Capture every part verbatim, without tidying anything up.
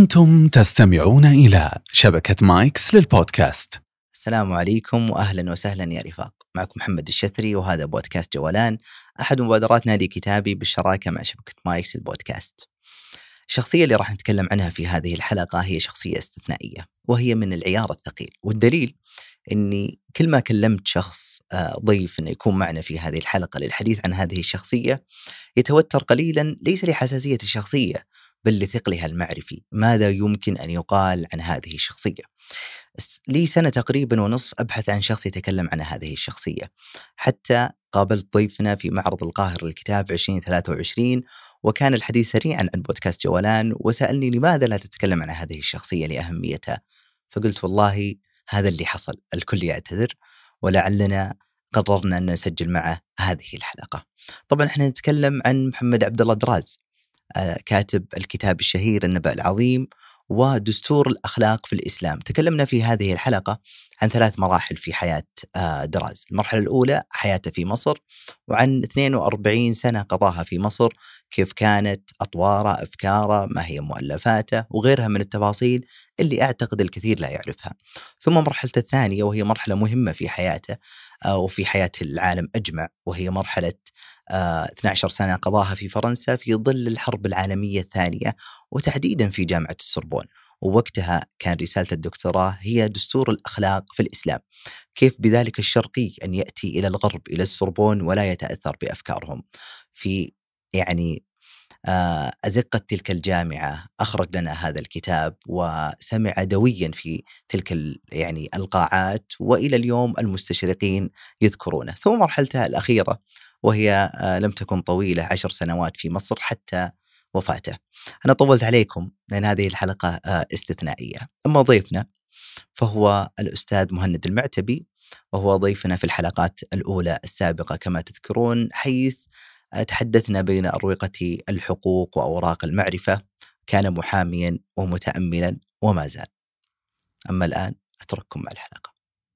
أنتم تستمعون إلى شبكة مايكس للبودكاست. السلام عليكم وأهلا وسهلا يا رفاق، معكم محمد الشثري وهذا بودكاست جولان، أحد مبادرات نادي كتابي بالشراكة مع شبكة مايكس البودكاست. الشخصية اللي راح نتكلم عنها في هذه الحلقة هي شخصية استثنائية، وهي من العيار الثقيل، والدليل أني كل ما كلمت شخص ضيف أنه يكون معنا في هذه الحلقة للحديث عن هذه الشخصية يتوتر قليلا، ليس لحساسية الشخصية بل لثقلها المعرفي. ماذا يمكن أن يقال عن هذه الشخصية؟ لي سنة تقريبا ونصف أبحث عن شخص يتكلم عن هذه الشخصية، حتى قابلت ضيفنا في معرض القاهرة للكتاب عشرين ثلاثة وعشرين، وكان الحديث سريعا عن بودكاست جولان، وسألني لماذا لا تتكلم عن هذه الشخصية لأهميتها. فقلت والله هذا اللي حصل، الكل يعتذر، ولعلنا قررنا أن نسجل معه هذه الحلقة. طبعا احنا نتكلم عن محمد عبد الله دراز، كاتب الكتاب الشهير النبأ العظيم ودستور الأخلاق في الإسلام. تكلمنا في هذه الحلقة عن ثلاث مراحل في حياة دراز. المرحلة الأولى حياته في مصر، وعن اثنين وأربعين سنة قضاها في مصر، كيف كانت أطواره، أفكاره، ما هي مؤلفاته، وغيرها من التفاصيل اللي أعتقد الكثير لا يعرفها. ثم مرحلة الثانية، وهي مرحلة مهمة في حياته وفي حياة العالم أجمع، وهي مرحلة اثنتي عشرة سنة قضاها في فرنسا في ظل الحرب العالمية الثانية، وتحديدا في جامعة السوربون، ووقتها كان رسالة الدكتوراه هي دستور الأخلاق في الإسلام، كيف بذلك الشرقي أن يأتي إلى الغرب إلى السوربون ولا يتأثر بأفكارهم. في يعني أزقة تلك الجامعة أخرج لنا هذا الكتاب وسمع دويا في تلك يعني القاعات، وإلى اليوم المستشرقين يذكرونه. ثم مرحلتها الأخيرة وهي لم تكن طويلة، عشر سنوات في مصر حتى وفاته. أنا طولت عليكم لأن هذه الحلقة استثنائية. أما ضيفنا فهو الأستاذ مهند المعتبي، وهو ضيفنا في الحلقات الأولى السابقة كما تذكرون، حيث تحدثنا بين أروقة الحقوق وأوراق المعرفة. كان محاميا ومتأملا وما زال. أما الآن أترككم مع الحلقة.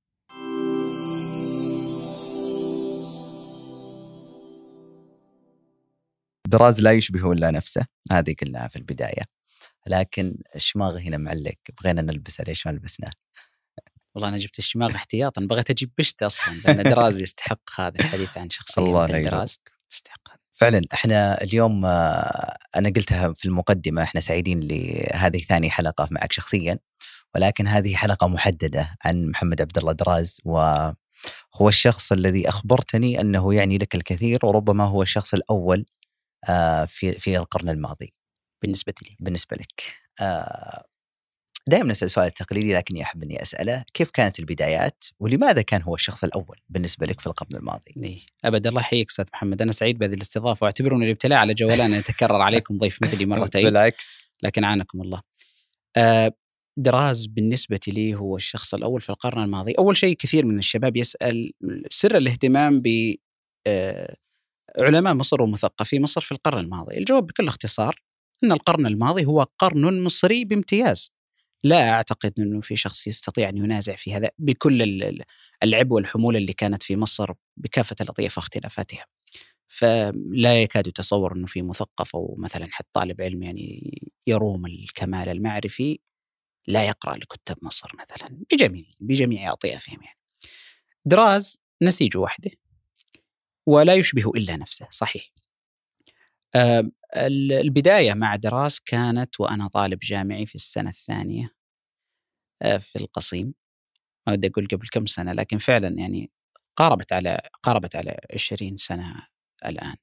دراز لا يشبه إلا نفسه، هذه قلناها في البداية، لكن الشماغ هنا معلق، بغينا نلبسه، ليش ما لبسناه؟ والله أنا جبت الشماغ احتياطا، بغيت أجيب بشت أصلا، لأن دراز يستحق هذا الحديث عن شخصية مثل دراز، تستحق هذا فعلا. احنا اليوم أنا قلتها في المقدمة، احنا سعيدين لهذه ثاني حلقة معك شخصيا، ولكن هذه حلقة محددة عن محمد عبد الله دراز، وهو الشخص الذي أخبرتني أنه يعني لك الكثير، وربما هو الشخص الأول في في القرن الماضي بالنسبة لي. بالنسبة لك. دائما نسأل سؤال تقليدي لكني أحب أني أسأله، كيف كانت البدايات ولماذا كان هو الشخص الأول بالنسبة لك في القرن الماضي؟ إيه أبدا، الله يحييك أستاذ محمد، أنا سعيد بهذه الاستضافة، واعتبروني الابتلاء على جولان يتكرر عليكم ضيف مثلي مرتين. بالعكس، لكن عانكم الله. آه دراز بالنسبة لي هو الشخص الأول في القرن الماضي. أول شيء كثير من الشباب يسأل سر الاهتمام ب آه علماء مصر ومثقفي مصر في القرن الماضي. الجواب بكل اختصار أن القرن الماضي هو قرن مصري بامتياز. لا أعتقد أنه في شخص يستطيع أن ينازع في هذا بكل العبء والحمولة اللي كانت في مصر بكافة الأطياف واختلافاتها. فلا يكاد يتصور أنه في مثقف أو مثلا حتى طالب علم يعني يروم الكمال المعرفي لا يقرأ لكتاب مصر مثلا بجميع بجميع أطيافهم. يعني دراز نسيج وحده ولا يشبه إلا نفسه، صحيح. أه البداية مع دراز كانت وأنا طالب جامعي في السنة الثانية أه في القصيم. ما بدي أقول قبل كم سنة، لكن فعلا يعني قاربت على قاربت على عشرين سنة الآن.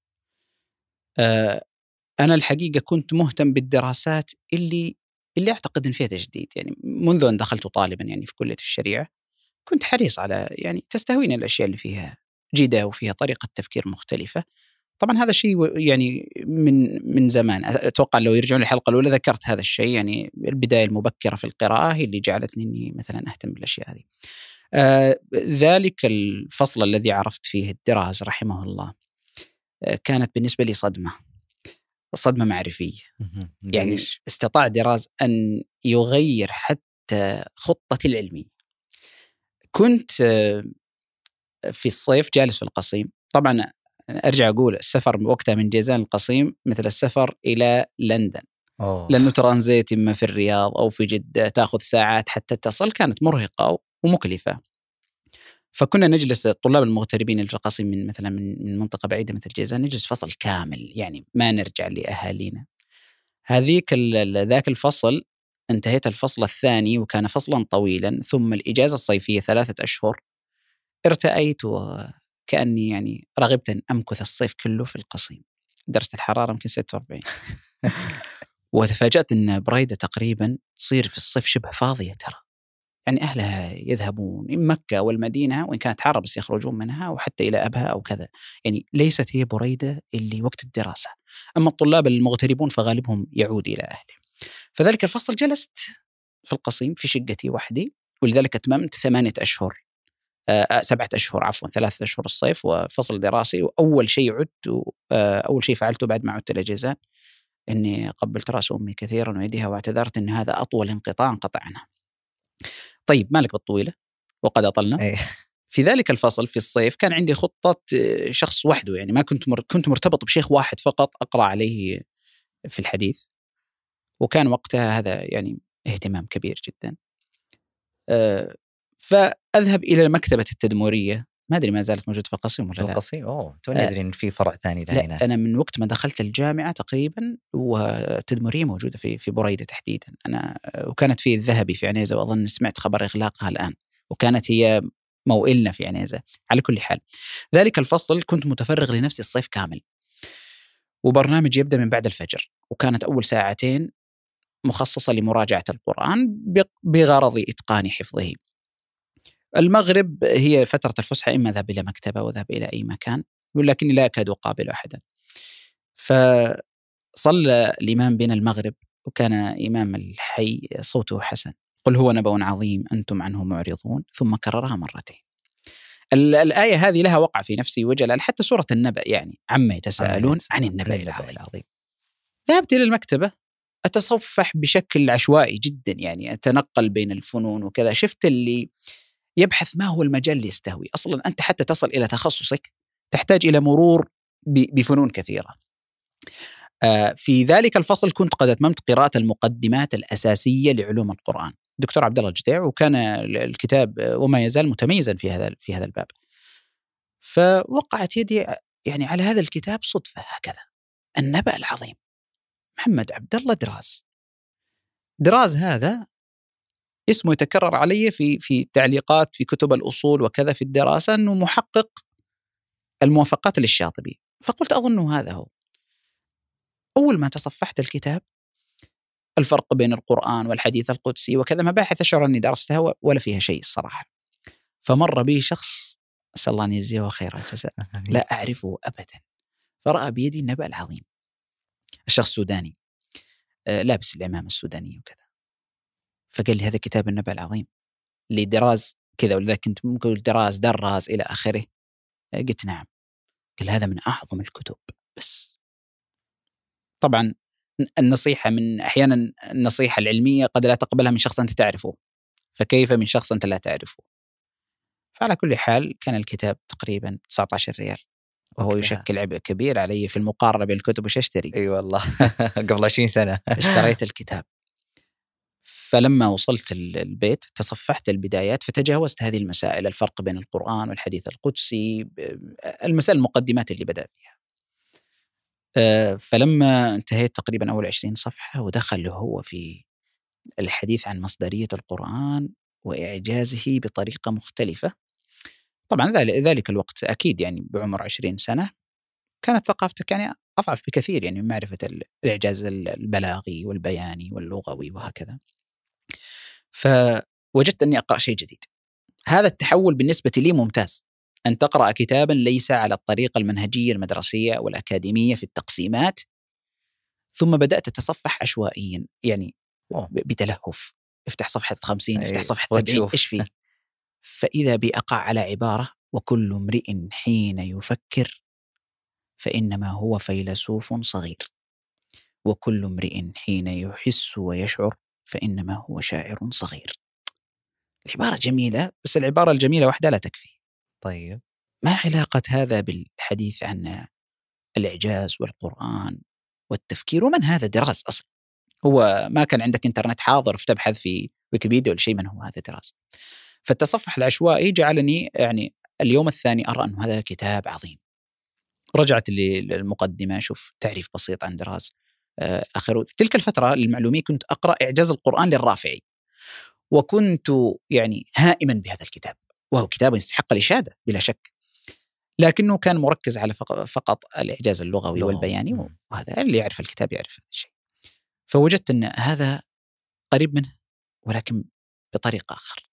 أه أنا الحقيقة كنت مهتم بالدراسات اللي اللي أعتقد إن فيها تجديد. يعني منذ أن دخلت طالبا يعني في كلية الشريعة كنت حريص على يعني تستهويني الأشياء اللي فيها جديدة وفيها طريقة تفكير مختلفة. طبعا هذا الشيء يعني من من زمان. أتوقع لو يرجعون الحلقة الأولى ذكرت هذا الشيء، يعني البداية المبكرة في القراءة هي اللي جعلتني إني مثلا أهتم بالأشياء هذه. آه ذلك الفصل الذي عرفت فيه الدراز رحمه الله آه كانت بالنسبة لي صدمة صدمة معرفية. يعني استطاع دراز أن يغير حتى خطتي العلمية. كنت آه في الصيف جالس في القصيم. طبعا أرجع أقول السفر وقتها من جيزان القصيم مثل السفر إلى لندن، أوه. لأنه ترانزيت إما في الرياض أو في جدة تأخذ ساعات حتى تصل، كانت مرهقة ومكلفة. فكنا نجلس الطلاب المغتربين اللي في القصيم من مثلا من منطقة بعيدة مثل جيزان، نجلس فصل كامل يعني ما نرجع لأهالينا. هذيك ذاك الفصل انتهيت الفصل الثاني وكان فصلا طويلا، ثم الإجازة الصيفية ثلاثة أشهر، ارتأيت وكأني يعني رغبت أن أمكث الصيف كله في القصيم. درجة الحرارة يمكن ستة وأربعين وتفاجأت أن بريدة تقريبا تصير في الصيف شبه فاضية ترى، يعني أهلها يذهبون إما مكة والمدينة وإن كانت حارة بس يخرجون منها وحتى إلى أبها أو كذا، يعني ليست هي بريدة اللي وقت الدراسة. أما الطلاب المغتربون فغالبهم يعود إلى أهله. فذلك الفصل جلست في القصيم في شقتي وحدي، ولذلك أتممت ثمانية أشهر آه سبعة أشهر عفوا ثلاثة أشهر الصيف وفصل دراسي. وأول شيء عدت آه أول شيء فعلته بعد ما عدت إلى جيزان إني قبلت رأس أمي كثيرا ويديها واعتذرت إن هذا أطول انقطاع انقطع عنها. طيب مالك بالطويلة وقد أطلنا. في ذلك الفصل في الصيف كان عندي خطة شخص وحده، يعني ما كنت مر... كنت مرتبط بشيخ واحد فقط أقرأ عليه في الحديث، وكان وقتها هذا يعني اهتمام كبير جدا. أه فأذهب إلى مكتبة التدمورية، ما أدري ما زالت موجودة في القصيم ولا لا. القصيم أوه توني أدري إن في فرع ثاني لهنا. لا أنا من وقت ما دخلت الجامعة تقريبا والتدمورية موجودة في في بريدة تحديدا أنا، وكانت في الذهبي في عنيزة وأظن سمعت خبر إغلاقها الآن، وكانت هي موئلنا في عنيزة. على كل حال ذلك الفصل كنت متفرغ لنفسي الصيف كامل، وبرنامج يبدأ من بعد الفجر، وكانت أول ساعتين مخصصة لمراجعة القرآن بغرض إتقان حفظه. المغرب هي فترة الفسحة، إما ذهب إلى مكتبة وذهب إلى أي مكان، ولكني لا أكاد أقابل أحدا. فصلى الإمام بين المغرب، وكان إمام الحي صوته حسن، قل هو نبأ عظيم أنتم عنه معرضون، ثم كررها مرتين. الآية هذه لها وقع في نفسي وجلال، حتى سورة النبأ يعني عما يتساءلون عن النبأ العظيم. ذهبت إلى المكتبة أتصفح بشكل عشوائي جدا، يعني أتنقل بين الفنون وكذا. شفت اللي يبحث ما هو المجال اللي يستهوي. أصلا أنت حتى تصل إلى تخصصك تحتاج إلى مرور بفنون كثيرة. في ذلك الفصل كنت قد أتممت قراءة المقدمات الأساسية لعلوم القرآن، دكتور عبد الله الجديع، وكان الكتاب وما يزال متميزا في هذا في هذا الباب. فوقعت يدي يعني على هذا الكتاب صدفة هكذا، النبأ العظيم، محمد عبد الله دراز. دراز هذا اسمه يتكرر علي في في تعليقات في كتب الأصول وكذا في الدراسة أنه محقق الموافقات للشاطبي، فقلت أظنه هذا هو. أول ما تصفحت الكتاب الفرق بين القرآن والحديث القدسي وكذا، مباحث أشعر أني درستها ولا فيها شيء الصراحة. فمر بي شخص أسأل الله أن يجزيه خير الجزاء لا أعرفه أبدا، فرأى بيدي النبأ العظيم. الشخص سوداني آه لابس العمامة السودانية وكذا، فقال لي هذا كتاب النبأ العظيم لدراز كذا، ولذلك كنت ممكن دراز دراز إلى آخره. قلت نعم. قال هذا من أعظم الكتب. بس طبعا النصيحة من أحيانا النصيحة العلمية قد لا تقبلها من شخص أنت تعرفه، فكيف من شخص أنت لا تعرفه. فعلى كل حال كان الكتاب تقريبا تسعة عشر ريال، وهو وكذا يشكل عبء كبير علي في المقارنة بين الكتب وش أشتري. أي والله قبل عشرين سنة اشتريت الكتاب. فلما وصلت البيت تصفحت البدايات فتجاوزت هذه المسائل، الفرق بين القرآن والحديث القدسي، المسائل المقدمات اللي بدأ فيها. فلما انتهيت تقريبا أول عشرين صفحة ودخل هو في الحديث عن مصدرية القرآن وإعجازه بطريقة مختلفة. طبعا ذلك الوقت أكيد يعني بعمر عشرين سنة كانت ثقافتك يعني أضعف بكثير يعني من معرفة الإعجاز البلاغي والبياني واللغوي وهكذا. فوجدت أني أقرأ شيء جديد. هذا التحول بالنسبة لي ممتاز، أن تقرأ كتابا ليس على الطريقة المنهجية المدرسية والأكاديمية في التقسيمات، ثم بدأت أتصفح عشوائيا يعني بتلهف، افتح صفحة خمسين افتح صفحة سبعين إيش فيه. فإذا بي أقع على عبارة وكل امرئ حين يفكر فإنما هو فيلسوف صغير، وكل امرئ حين يحس ويشعر فإنما هو شاعر صغير. العبارة جميلة، بس العبارة الجميلة وحدها لا تكفي. طيب ما علاقة هذا بالحديث عن الإعجاز والقرآن والتفكير؟ ومن هذا دراز أصلا؟ هو ما كان عندك إنترنت حاضر فتبحث في ويكيبيديا ولا شيء، من هو هذا دراز. فالتصفح العشوائي جعلني يعني اليوم الثاني أرى أن هذا كتاب عظيم. رجعت للمقدمة، شوف تعريف بسيط عن دراز آخر. تلك الفترة للمعلومية كنت أقرأ إعجاز القرآن للرافعي، وكنت يعني هائما بهذا الكتاب، وهو كتاب يستحق الإشادة بلا شك، لكنه كان مركز على فقط الإعجاز اللغوي والبياني، وهذا اللي يعرف الكتاب يعرف هذا الشيء. فوجدت أن هذا قريب منه ولكن بطريقة آخر.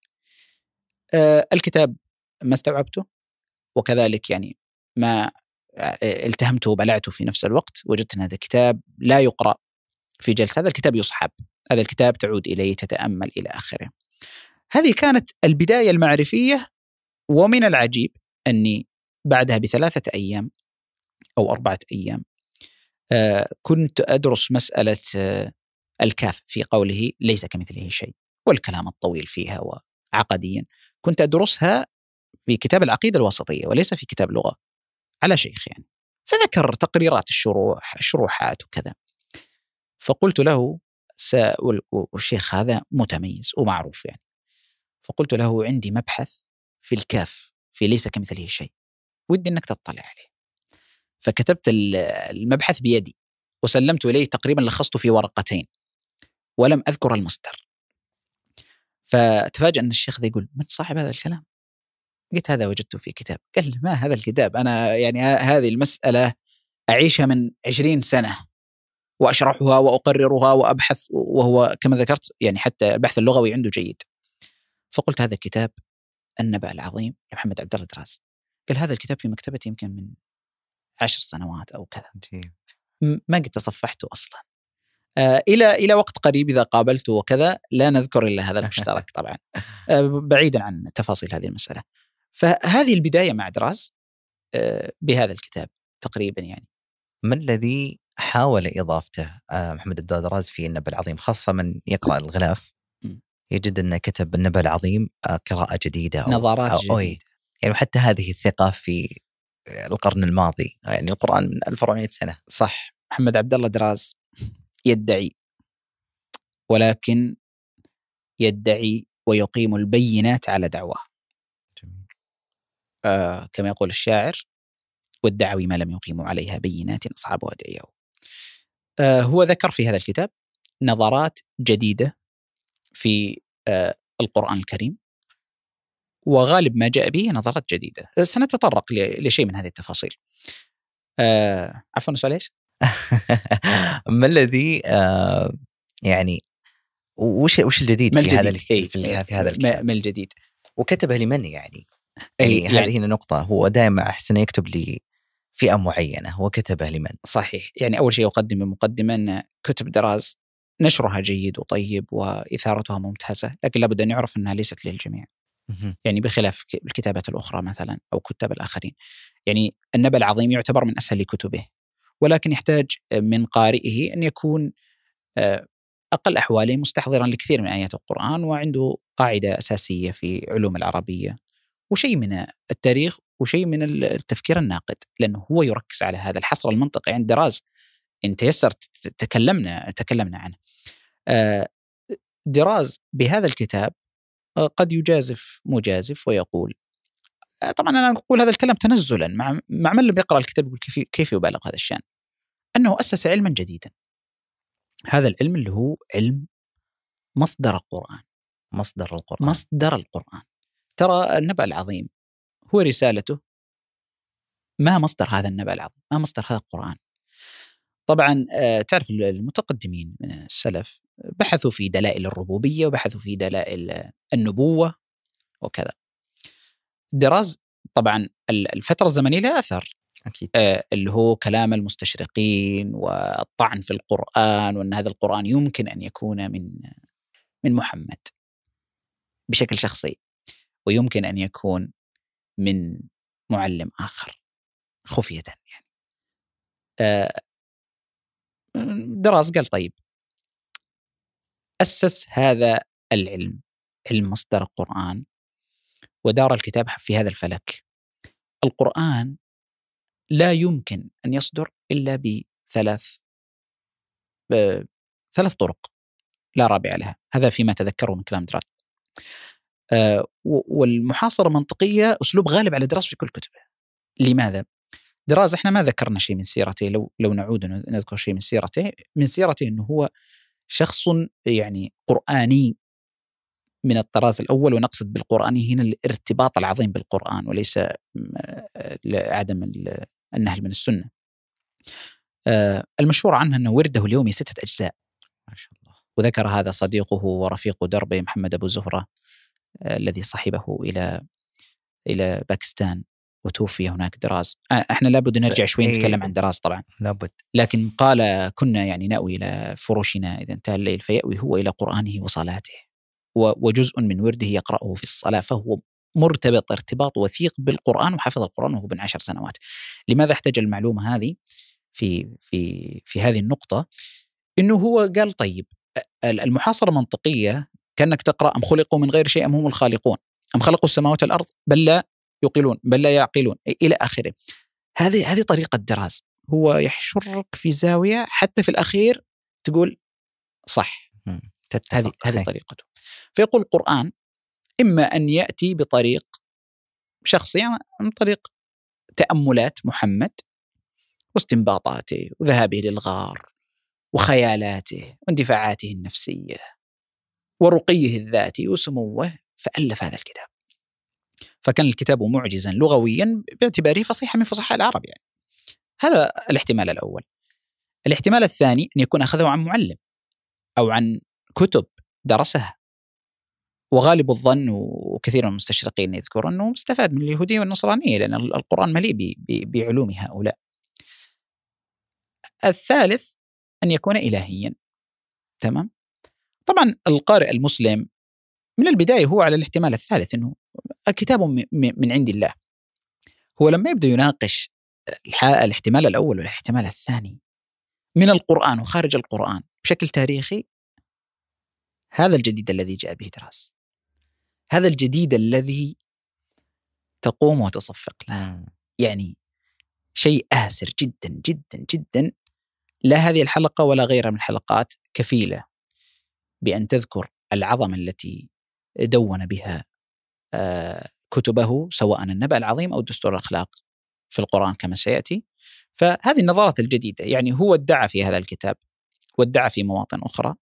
أه الكتاب ما استوعبته، وكذلك يعني ما التهمته وبلعته في نفس الوقت. وجدت أن هذا الكتاب لا يقرأ في جلسة، هذا الكتاب يصحب، هذا الكتاب تعود إليه تتأمل إلى آخره. هذه كانت البداية المعرفية. ومن العجيب أني بعدها بثلاثة أيام أو أربعة أيام آه كنت أدرس مسألة آه الكاف في قوله ليس كمثله شيء، والكلام الطويل فيها وعقديا، كنت أدرسها في كتاب العقيدة الوسطية وليس في كتاب لغة على شيخ يعني. فذكر تقريرات الشروح الشروحات وكذا. فقلت له س... والشيخ هذا متميز ومعروف يعني، فقلت له عندي مبحث في الكاف في ليس كمثله شيء، ودي أنك تطلع عليه. فكتبت المبحث بيدي وسلمت إليه، تقريبا لخصته في ورقتين ولم أذكر المصدر. فتفاجأ أن الشيخ ذا يقول من صاحب هذا الكلام؟ قلت هذا وجدته في كتاب. قال ما هذا الكتاب؟ أنا يعني هذه المسألة أعيشها من عشرين سنة وأشرحها وأقررها وأبحث، وهو كما ذكرت يعني حتى البحث اللغوي عنده جيد. فقلت هذا الكتاب النبأ العظيم لمحمد عبد الله دراز. قال هذا الكتاب في مكتبتي يمكن من عشر سنوات أو كذا، ما قد تصفحته أصلا. آه إلى إلى وقت قريب إذا قابلته وكذا لا نذكر إلا هذا المشترك طبعا، آه بعيدا عن تفاصيل هذه المسألة. فهذه البداية مع دراز آه بهذا الكتاب تقريبا يعني. ما الذي حاول إضافته آه محمد عبد الله دراز في النبأ العظيم؟ خاصة من يقرأ الغلاف يجد أنه كتب النبأ العظيم آه قراءة جديدة أو نظارات أو جديدة أوي. يعني حتى هذه الثقة في القرن الماضي، يعني القرآن من ألف وأربعمائة سنة. صح. محمد عبد الله دراز يدعي، ولكن يدعي ويقيم البينات على دعواه. آه كما يقول الشاعر والدعوي ما لم يقيموا عليها بينات أصحابها دعيوا. آه هو ذكر في هذا الكتاب نظرات جديدة في آه القرآن الكريم، وغالب ما جاء به نظرات جديدة. سنتطرق لشيء من هذه التفاصيل. آه عفوا سؤال إيش؟ ما الذي آه يعني وش وش الجديد في هذا في, في, في هذا الكتاب؟ ما الجديد وكتبه لمن يعني؟ يعني, يعني هذه هنا نقطة. هو دائما أحسن يكتب لي فئة معينة، وكتبه لمن؟ صحيح. يعني أول شيء أقدم مقدمة أن كتب دراز نشرها جيد وطيب وإثارتها ممتازة، لكن لابد أن يعرف أنها ليست للجميع. يعني بخلاف الكتابات الأخرى مثلا أو كتاب الآخرين. يعني النبأ العظيم يعتبر من أسهل كتبه، ولكن يحتاج من قارئه أن يكون أقل أحواله مستحضرا لكثير من آيات القرآن، وعنده قاعدة أساسية في علوم العربية وشيء من التاريخ وشيء من التفكير الناقد، لأنه هو يركز على هذا الحصر المنطقي عند دراز. إن تيسر تكلمنا تكلمنا عنه. دراز بهذا الكتاب قد يجازف مجازف ويقول، طبعا أنا أقول هذا الكلام تنزلا مع مع من لم يقرأ الكتاب يقول كيف كيف يبالغ هذا الشأن، أنه أسس علما جديدا. هذا العلم اللي هو علم مصدر القرآن. مصدر القرآن مصدر القرآن. ترى النبأ العظيم هو رسالته. ما مصدر هذا النبأ العظيم؟ ما مصدر هذا القرآن؟ طبعا تعرف المتقدمين من السلف بحثوا في دلائل الربوبية وبحثوا في دلائل النبوة وكذا. دراز طبعا الفترة الزمنية لها أثر أكيد. آه اللي هو كلام المستشرقين والطعن في القرآن، وأن هذا القرآن يمكن أن يكون من من محمد بشكل شخصي، ويمكن أن يكون من معلم آخر خفية يعني. آه دراز قال طيب أسس هذا العلم، علم مصدر القرآن، ودار الكتاب في هذا الفلك. القرآن لا يمكن أن يصدر إلا بثلاث ثلاث طرق لا رابع لها، هذا فيما تذكره من كلام دراز. آه والمحاصرة منطقية أسلوب غالب على دراز في كل كتبه. لماذا؟ دراز احنا ما ذكرنا شيء من سيرته، لو لو نعود نذكر شيء من سيرته من سيرته انه هو شخص يعني قرآني من الطراز الأول، ونقصد بالقرآني هنا الارتباط العظيم بالقرآن وليس عدم النهل من السنة. المشهور عنه أنه ورده اليومي ستة أجزاء ما شاء الله. وذكر هذا صديقه ورفيق دربه محمد أبو زهرة الذي صحبه إلى إلى باكستان وتوفي هناك دراز. احنا لابد نرجع شوي نتكلم عن دراز طبعا لابد، لكن قال كنا يعني نأوي إلى فروشنا إذا انتهى الليل فيأوي هو إلى قرآنه وصلاته، وجزء من ورده يقرأه في الصلاة، فهو مرتبط ارتباط وثيق بالقرآن وحفظ القرآن وهو بن عشر سنوات. لماذا احتاج المعلومة هذه في في في هذه النقطة؟ إنه هو قال طيب المحاصرة منطقية كأنك تقرأ أم خلقوا من غير شيء أم هم الخالقون أم خلقوا السماوات والأرض بل لا يقيلون بل لا يعقلون إلى آخره. هذه هذه طريقة دراز، هو يحشرك في زاوية حتى في الأخير تقول صح، هذه هذه طريقته. فيقول القرآن إما أن يأتي بطريق شخصي عن طريق تأملات محمد واستنباطاته وذهابه للغار وخيالاته واندفاعاته النفسية ورقيه الذاتي وسموه، فألف هذا الكتاب. فكان الكتاب معجزا لغويا باعتباره فصيحة من فصحاء العرب يعني. هذا الاحتمال الأول. الاحتمال الثاني أن يكون أخذه عن معلم أو عن كتب درسها، وغالب الظن وكثير من المستشرقين يذكر أنه مستفاد من اليهودية والنصرانية لأن القرآن مليء بعلوم هؤلاء. الثالث أن يكون إلهيا. تمام. طبعا القارئ المسلم من البداية هو على الاحتمال الثالث أنه الكتاب من عند الله. هو لما يبدأ يناقش الاحتمال الأول والاحتمال الثاني من القرآن وخارج القرآن بشكل تاريخي، هذا الجديد الذي جاء به دراز، هذا الجديد الذي تقوم وتصفق له. يعني شيء آسر جدا جدا جدا، لا هذه الحلقة ولا غيرها من الحلقات كفيلة بأن تذكر العظمة التي دون بها كتبه، سواء النبأ العظيم أو دستور الأخلاق في القرآن كما سيأتي. فهذه النظرات الجديدة، يعني هو ادعى في هذا الكتاب وادعى في مواطن أخرى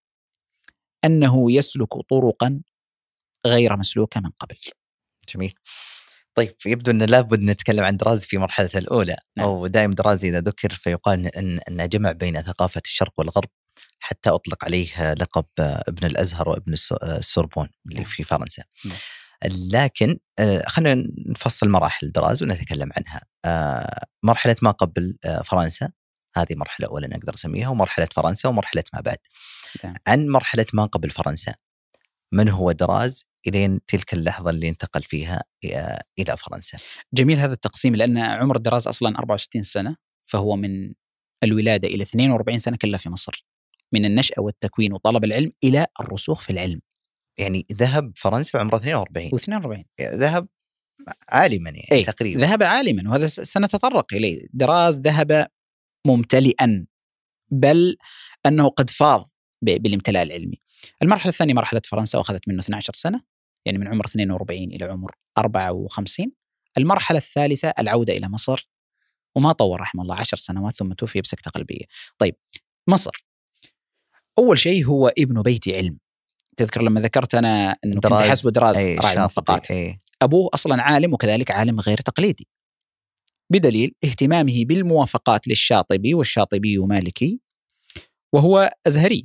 أنه يسلك طرقا غير مسلوكة من قبل. جميل. طيب يبدو أن لابد نتكلم عن دراز في مرحلة الأولى. نعم. أو دائم دراز إذا ذكر فيقال أن أن جمع بين ثقافة الشرق والغرب، حتى أطلق عليه لقب ابن الأزهر وابن السوربون اللي نعم. في فرنسا. نعم. لكن خلينا نفصل مراحل دراز ونتكلم عنها. مرحلة ما قبل فرنسا هذه مرحلة أولى نقدر نسميها، ومرحلة فرنسا ومرحلة ما بعد. نعم. عن مرحلة ما قبل فرنسا، من هو دراز إلين تلك اللحظة اللي انتقل فيها إلى فرنسا؟ جميل هذا التقسيم، لأن عمر دراز أصلا أربعة وستين سنة، فهو من الولادة إلى اثنين وأربعين سنة كلها في مصر، من النشأة والتكوين وطلب العلم إلى الرسوخ في العلم. يعني ذهب فرنسا وعمره اثنين وأربعين واثنين وأربعين ذهب عالما يعني أي تقريبا ذهب عالما، وهذا سنتطرق إليه. دراز ذهب ممتلئا، بل أنه قد فاض بالامتلاء العلمي. المرحلة الثانية مرحلة فرنسا وأخذت منه اثنتي عشرة سنة، يعني من عمر اثنين وأربعين إلى عمر أربعة وخمسين. المرحلة الثالثة العودة إلى مصر، وما طول رحمه الله عشر سنوات ثم توفي بسكتة قلبية. طيب مصر، أول شيء هو ابن بيت علم. تذكر لما ذكرت أنا أنه كنت حسب دراز راعي الموافقات، أبوه أصلا عالم وكذلك عالم غير تقليدي، بدليل اهتمامه بالموافقات للشاطبي، والشاطبي مالكي وهو أزهري.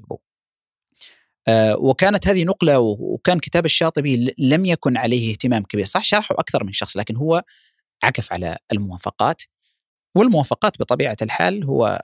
آه وكانت هذه نقلة، وكان كتاب الشاطبي لم يكن عليه اهتمام كبير، صح شرحه أكثر من شخص، لكن هو عكف على الموافقات. والموافقات بطبيعة الحال هو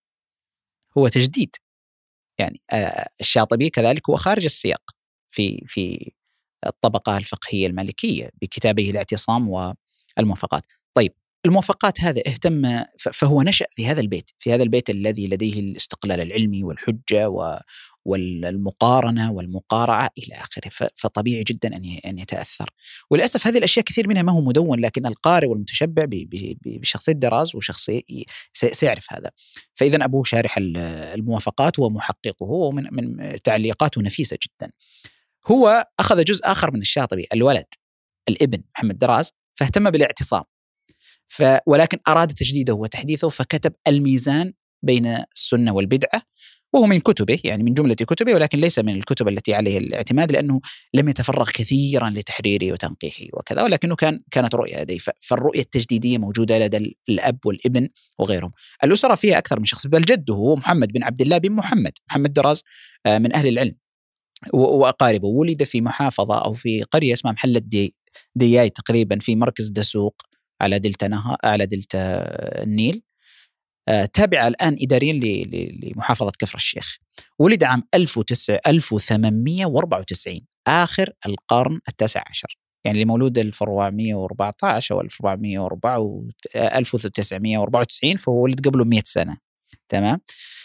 هو تجديد، يعني آه الشاطبي كذلك هو خارج السياق في في الطبقة الفقهية المالكية بكتابه الاعتصام والموافقات. طيب الموافقات هذا اهتم، فهو نشأ في هذا البيت، في هذا البيت الذي لديه الاستقلال العلمي والحجة والمقارنة والمقارعة إلى آخره، فطبيعي جدا أن يتأثر. وللأسف هذه الأشياء كثير منها ما هو مدون، لكن القارئ والمتشبع بشخصية دراز وشخصية سيعرف هذا. فإذا أبوه شارح الموافقات ومحققه، ومن من تعليقاته نفيسة جدا. هو أخذ جزء آخر من الشاطبي، الولد الابن محمد دراز، فاهتم بالاعتصام، ف ولكن أراد تجديده وتحديثه، فكتب الميزان بين السنة والبدعة، وهو من كتبه، يعني من جملة كتبه، ولكن ليس من الكتب التي عليه الاعتماد، لأنه لم يتفرغ كثيرا لتحريره وتنقيحه وكذا، ولكنه كان كانت رؤية لديه. فالرؤية التجديدية موجودة لدى الأب والابن وغيرهم. الأسرة فيها أكثر من شخص، بل جده هو محمد بن عبد الله بن محمد محمد دراز من أهل العلم وأقاربه. ولد في محافظة أو في قرية اسمها محلة دي دياي تقريبا، في مركز دسوق على دلتا نهر، على دلتا النيل، تابعة الآن إداريا لمحافظة كفر الشيخ. ولد عام ألف وثمانمائة وأربعة وتسعين، آخر القرن التاسع عشر، يعني لمولود ألف وأربعمائة وأربعة عشر أو ألف وأربعمائة وأربعة ألف وتسعمائة وأربعة وتسعين، فهو ولد قبله مئة سنة. تمام.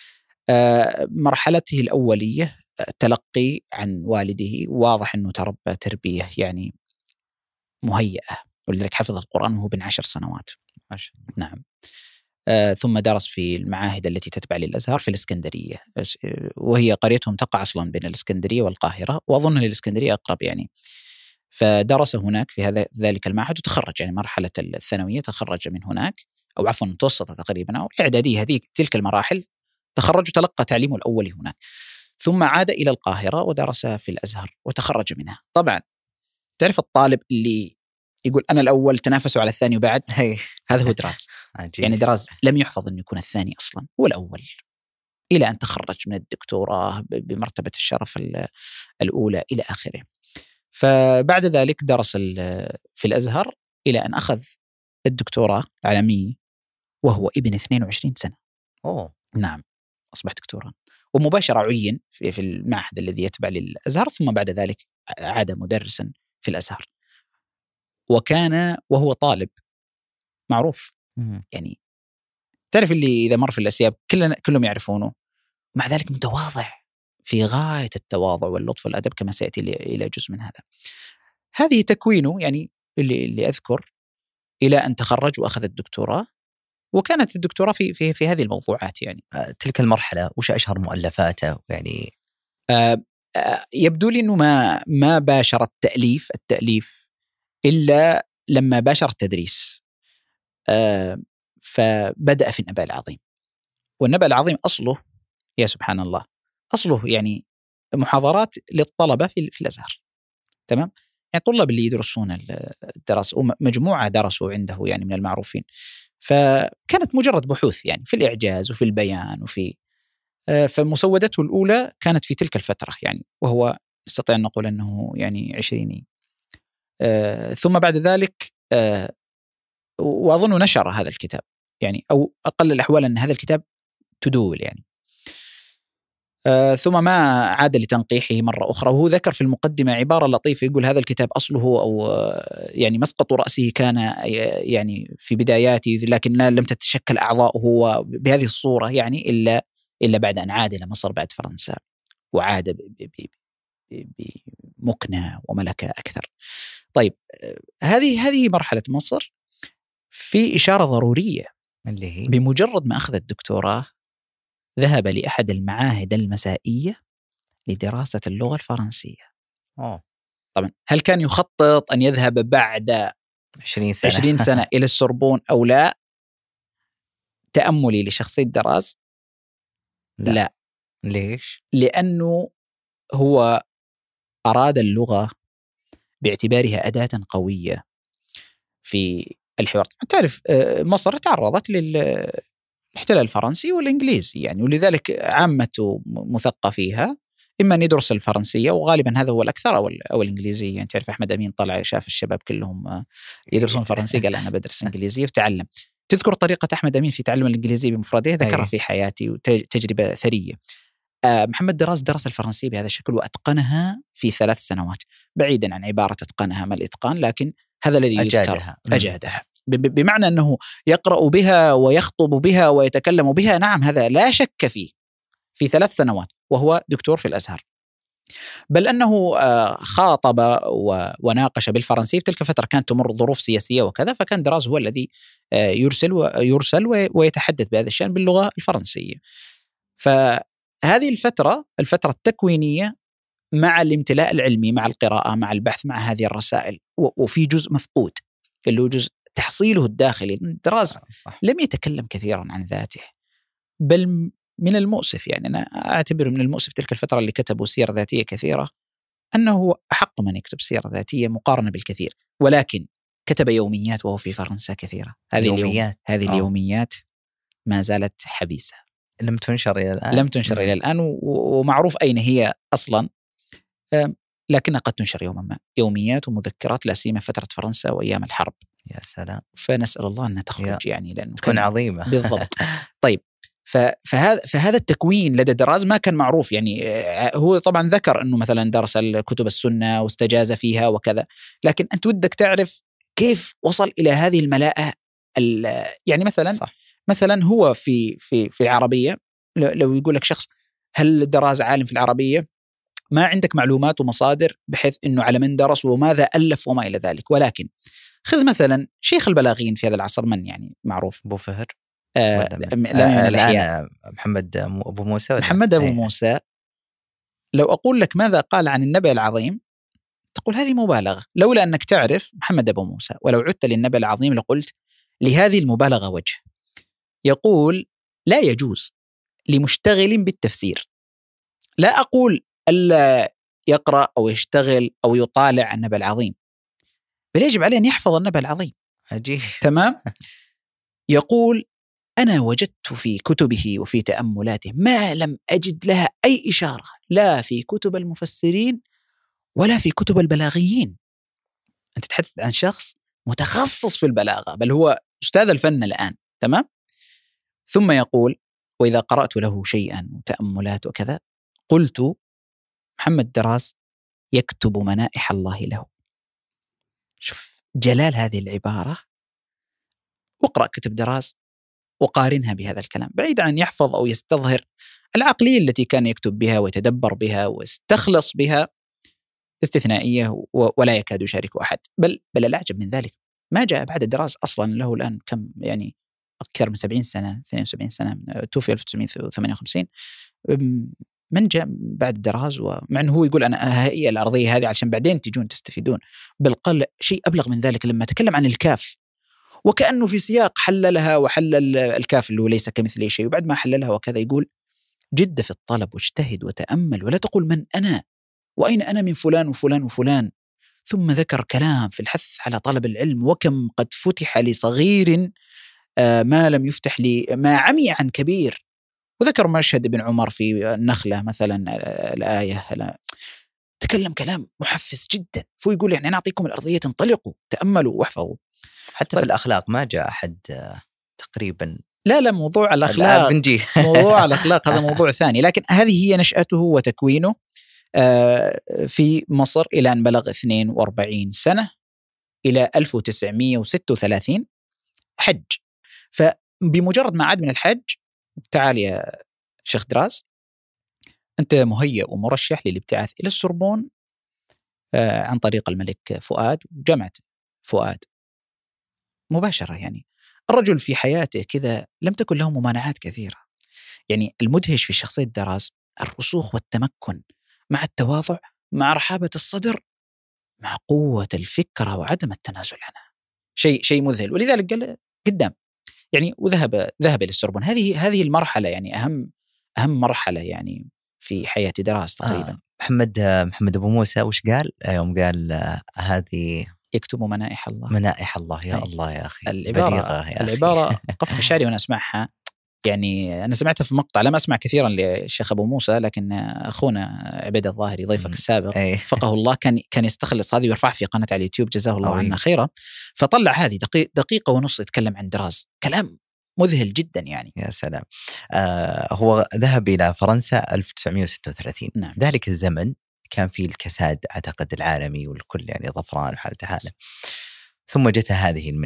مرحلته الأولية تلقي عن والده، واضح أنه تربى تربية يعني مهيئة، ولذلك حفظ القرآن وهو بن عشر سنوات. عشر. نعم. آه ثم درس في المعاهد التي تتبع للأزهر في الإسكندرية، وهي قريتهم تقع أصلا بين الإسكندرية والقاهرة، وأظن الإسكندرية أقرب يعني. فدرس هناك في هذا ذلك المعهد وتخرج، يعني مرحلة الثانوية تخرج من هناك، أو عفوا المتوسطة تقريبا أو الإعدادية، هذه تلك المراحل تخرج وتلقى تعليمه الأولي هناك. ثم عاد إلى القاهرة ودرس في الأزهر وتخرج منها. طبعا تعرف الطالب اللي يقول أنا الأول تنافسوا على الثاني وبعد، هذا هو دراز. يعني دراز لم يحفظ أن يكون الثاني أصلا، هو الأول، إلى أن تخرج من الدكتوراه بمرتبة الشرف الأولى إلى آخره. فبعد ذلك درس في الأزهر إلى أن أخذ الدكتوراه العالمية وهو ابن اثنين وعشرين سنة. أوه. نعم، أصبح دكتورا، ومباشرة عين في المعهد الذي يتبع للأزهر، ثم بعد ذلك عاد مدرسا في الأزهر. وكان وهو طالب معروف، يعني تعرف اللي إذا مر في الأسياب كلنا كلهم يعرفونه، مع ذلك متواضع في غاية التواضع واللطف والأدب، كما سيأتي إلى جزء من هذا. هذه تكوينه يعني اللي, اللي أذكر، إلى أن تخرج وأخذ الدكتوراه، وكانت الدكتوراه في, في, في هذه الموضوعات. يعني تلك المرحلة وش أشهر مؤلفاته؟ يعني آه آه يبدو لي أنه ما, ما باشر التأليف التأليف إلا لما باشر التدريس. آه فبدأ في النبأ العظيم، والنبأ العظيم أصله يا سبحان الله أصله يعني محاضرات للطلبة في, في الأزهر. تمام، يعني طلاب اللي يدرسون الدراسة، ومجموعة درسوا عنده يعني من المعروفين. فكانت مجرد بحوث يعني في الإعجاز وفي البيان وفي آه فمسودته الأولى كانت في تلك الفترة يعني، وهو نستطيع أن نقول أنه يعني عشريني. آه ثم بعد ذلك آه وأظن نشر هذا الكتاب، يعني أو أقل الأحوال أن هذا الكتاب تدول يعني. آه ثم ما عاد لتنقيحه مرة أخرى، وهو ذكر في المقدمة عبارة لطيفة، يقول هذا الكتاب أصله أو يعني مسقط رأسه كان يعني في بداياته، لكن لم تتشكل أعضاؤه بهذه الصورة يعني إلا إلا بعد أن عاد إلى مصر بعد فرنسا، وعاد بمكنة وملكة أكثر. طيب هذه هذه مرحلة مصر. في إشارة ضرورية اللي هي بمجرد ما أخذ الدكتوراه ذهب لأحد المعاهد المسائية لدراسة اللغة الفرنسية. أوه. طبعا هل كان يخطط أن يذهب بعد عشرين سنة, عشرين سنة إلى السوربون أو لا؟ تأملي لشخصية دراز لا. لا. ليش؟ لأنه هو أراد اللغة باعتبارها أداة قوية في الحوار. تعرف مصر تعرضت للاحتلال الفرنسي والإنجليزي يعني، ولذلك عامة مثقفيها إما أن يدرس الفرنسية، وغالبا هذا هو الأكثر، أو, أو الإنجليزية. يعني تعرف أحمد أمين طلع شاف الشباب كلهم يدرسون الفرنسية قال أنا بدرس إنجليزية وتعلم. تذكر طريقة أحمد أمين في تعلم الإنجليزية بمفردها؟ ذكرها في حياتي وتجربة ثرية. محمد دراز درس الفرنسية بهذا الشكل وأتقنها في ثلاث سنوات، بعيدا عن عبارة أتقنها ما الإتقان، لكن هذا الذي أجادها أجادها بمعنى أنه يقرأ بها ويخطب بها ويتكلم بها، نعم هذا لا شك فيه، في ثلاث سنوات وهو دكتور في الأزهر. بل أنه خاطب وناقش بالفرنسية. في تلك الفترة كانت تمر ظروف سياسية وكذا، فكان دراز هو الذي يرسل ويرسل ويتحدث بهذا الشأن باللغة الفرنسية. فهذه الفترة الفترة التكوينية مع الامتلاء العلمي، مع القراءة، مع البحث، مع هذه الرسائل، وفي جزء مفقود اللي هو جزء تحصيله الداخلي. دراز لم يتكلم كثيرا عن ذاته، بل من المؤسف، يعني أنا أعتبر من المؤسف تلك الفترة اللي كتبوا سيرة ذاتية كثيرة أنه أحق من يكتب سيرة ذاتية مقارنة بالكثير، ولكن كتب يوميات وهو في فرنسا كثيرة. هذه اليوميات هذه اليوميات ما زالت حبيسة، لم تنشر إلى الآن. لم تنشر إلى الآن، ومعروف أين هي أصلا، لكنها قد تنشر يوما ما. يوميات ومذكرات، لا سيما فترة فرنسا وأيام الحرب. يا سلام. فنسأل الله أن تخرج يعني، لأنه تكون عظيمة. بالضبط. طيب، فهذا فهذا التكوين لدى دراز ما كان معروف. يعني هو طبعا ذكر أنه مثلا درس الكتب السنة واستجاز فيها وكذا، لكن أنت ودك تعرف كيف وصل إلى هذه الملاءة. يعني مثلا صح. مثلا هو في في في العربية، لو يقول لك شخص هل دراز عالم في العربية، ما عندك معلومات ومصادر بحيث أنه على من درس وماذا ألف وما إلى ذلك. ولكن خذ مثلا شيخ البلاغين في هذا العصر، من يعني معروف؟ أبو فهر. آه لا الآن محمد أبو موسى. محمد أبو موسى. لو أقول لك ماذا قال عن النبأ العظيم تقول هذه مبالغة، لولا أنك تعرف محمد أبو موسى. ولو عدت للنبأ العظيم لقلت لهذه المبالغة وجه. يقول لا يجوز لمشتغل بالتفسير، لا أقول ألا يقرأ أو يشتغل أو يطالع النبأ العظيم، بل يجب عليه أن يحفظ النبأ العظيم. عجيب. تمام. يقول أنا وجدت في كتبه وفي تأملاته ما لم أجد لها أي إشارة، لا في كتب المفسرين ولا في كتب البلاغيين. أنت تتحدث عن شخص متخصص في البلاغة، بل هو أستاذ الفن الآن. تمام. ثم يقول وإذا قرأت له شيئا وتأملات وكذا قلت محمد دراز يكتب منائح الله له. شوف جلال هذه العبارة. واقرأ كتب دراز وقارنها بهذا الكلام، بعيد عن يحفظ أو يستظهر العقلية التي كان يكتب بها ويتدبر بها ويستخلص بها استثنائية ولا يكاد يشارك أحد. بل بل الأعجب من ذلك ما جاء بعد دراز أصلا، له الآن كم يعني أكثر من سبعين سنة، اثنين وسبعين سنة، توفي ألف وتسعمائة وثمانية وخمسين. من جاء بعد دراز؟ ومع أنه هو يقول أنا هي الأرضية هذه علشان بعدين تجون تستفيدون، بل قال شيء أبلغ من ذلك لما تكلم عن الكاف، وكأنه في سياق حللها وحلل الكاف اللي هو ليس كمثله شيء، وبعد ما حللها وكذا يقول جد في الطلب واجتهد وتأمل ولا تقول من أنا وأين أنا من فلان وفلان وفلان. ثم ذكر كلام في الحث على طلب العلم، وكم قد فتح لصغير ما لم يفتح لي، ما عمي عن كبير. وذكر مشهد ابن عمر في النخلة مثلا الآية، تكلم كلام محفز جدا. فهو يقول يعني أنا أعطيكم الأرضية انطلقوا تأملوا واحفظوا. حتى في الأخلاق ما جاء أحد تقريبا. لا لا موضوع الأخلاق موضوع الأخلاق هذا موضوع ثاني، لكن هذه هي نشأته وتكوينه في مصر إلى أن بلغ اثنين وأربعين سنة، إلى ألف وتسعمائة وستة وثلاثين حج. فبمجرد ما عاد من الحج تعال يا شيخ دراز أنت مهيأ ومرشح للابتعاث إلى السوربون عن طريق الملك فؤاد، جامعة فؤاد مباشرة. يعني الرجل في حياته كذا لم تكن له ممانعات كثيرة. يعني المدهش في شخصية دراز الرسوخ والتمكن مع التواضع مع رحابة الصدر مع قوة الفكرة وعدم التنازل عنها. شيء شيء مذهل. ولذلك قال قدام يعني وذهب ذهب للسوربون. هذه هذه المرحلة يعني أهم أهم مرحلة يعني في حياة دراز تقريبا. آه محمد محمد أبو موسى وش قال يوم قال آه هذه يكتب منائح الله منائح الله يا أي. الله يا أخي العبارة يا العبارة أخي. قف شعري وأنا أسمعها. يعني أنا سمعتها في مقطع، لم أسمع كثيرا للشيخ أبو موسى، لكن أخونا عبيد الظاهري ضيفك السابق أي. فقه الله كان كان يستخلص هذه ويرفعها في قناة على اليوتيوب جزاه الله عنا خيرا. فطلع هذه دقيقة ونص يتكلم عن دراز، كلام مذهل جدا يعني. يا سلام. آه هو ذهب إلى فرنسا ألف وتسعمائة وستة وثلاثين. نعم. ذلك الزمن كان فيه الكساد أعتقد العالمي والكل يعني ظفران وحالة حالة. ثم جت هذه المنحة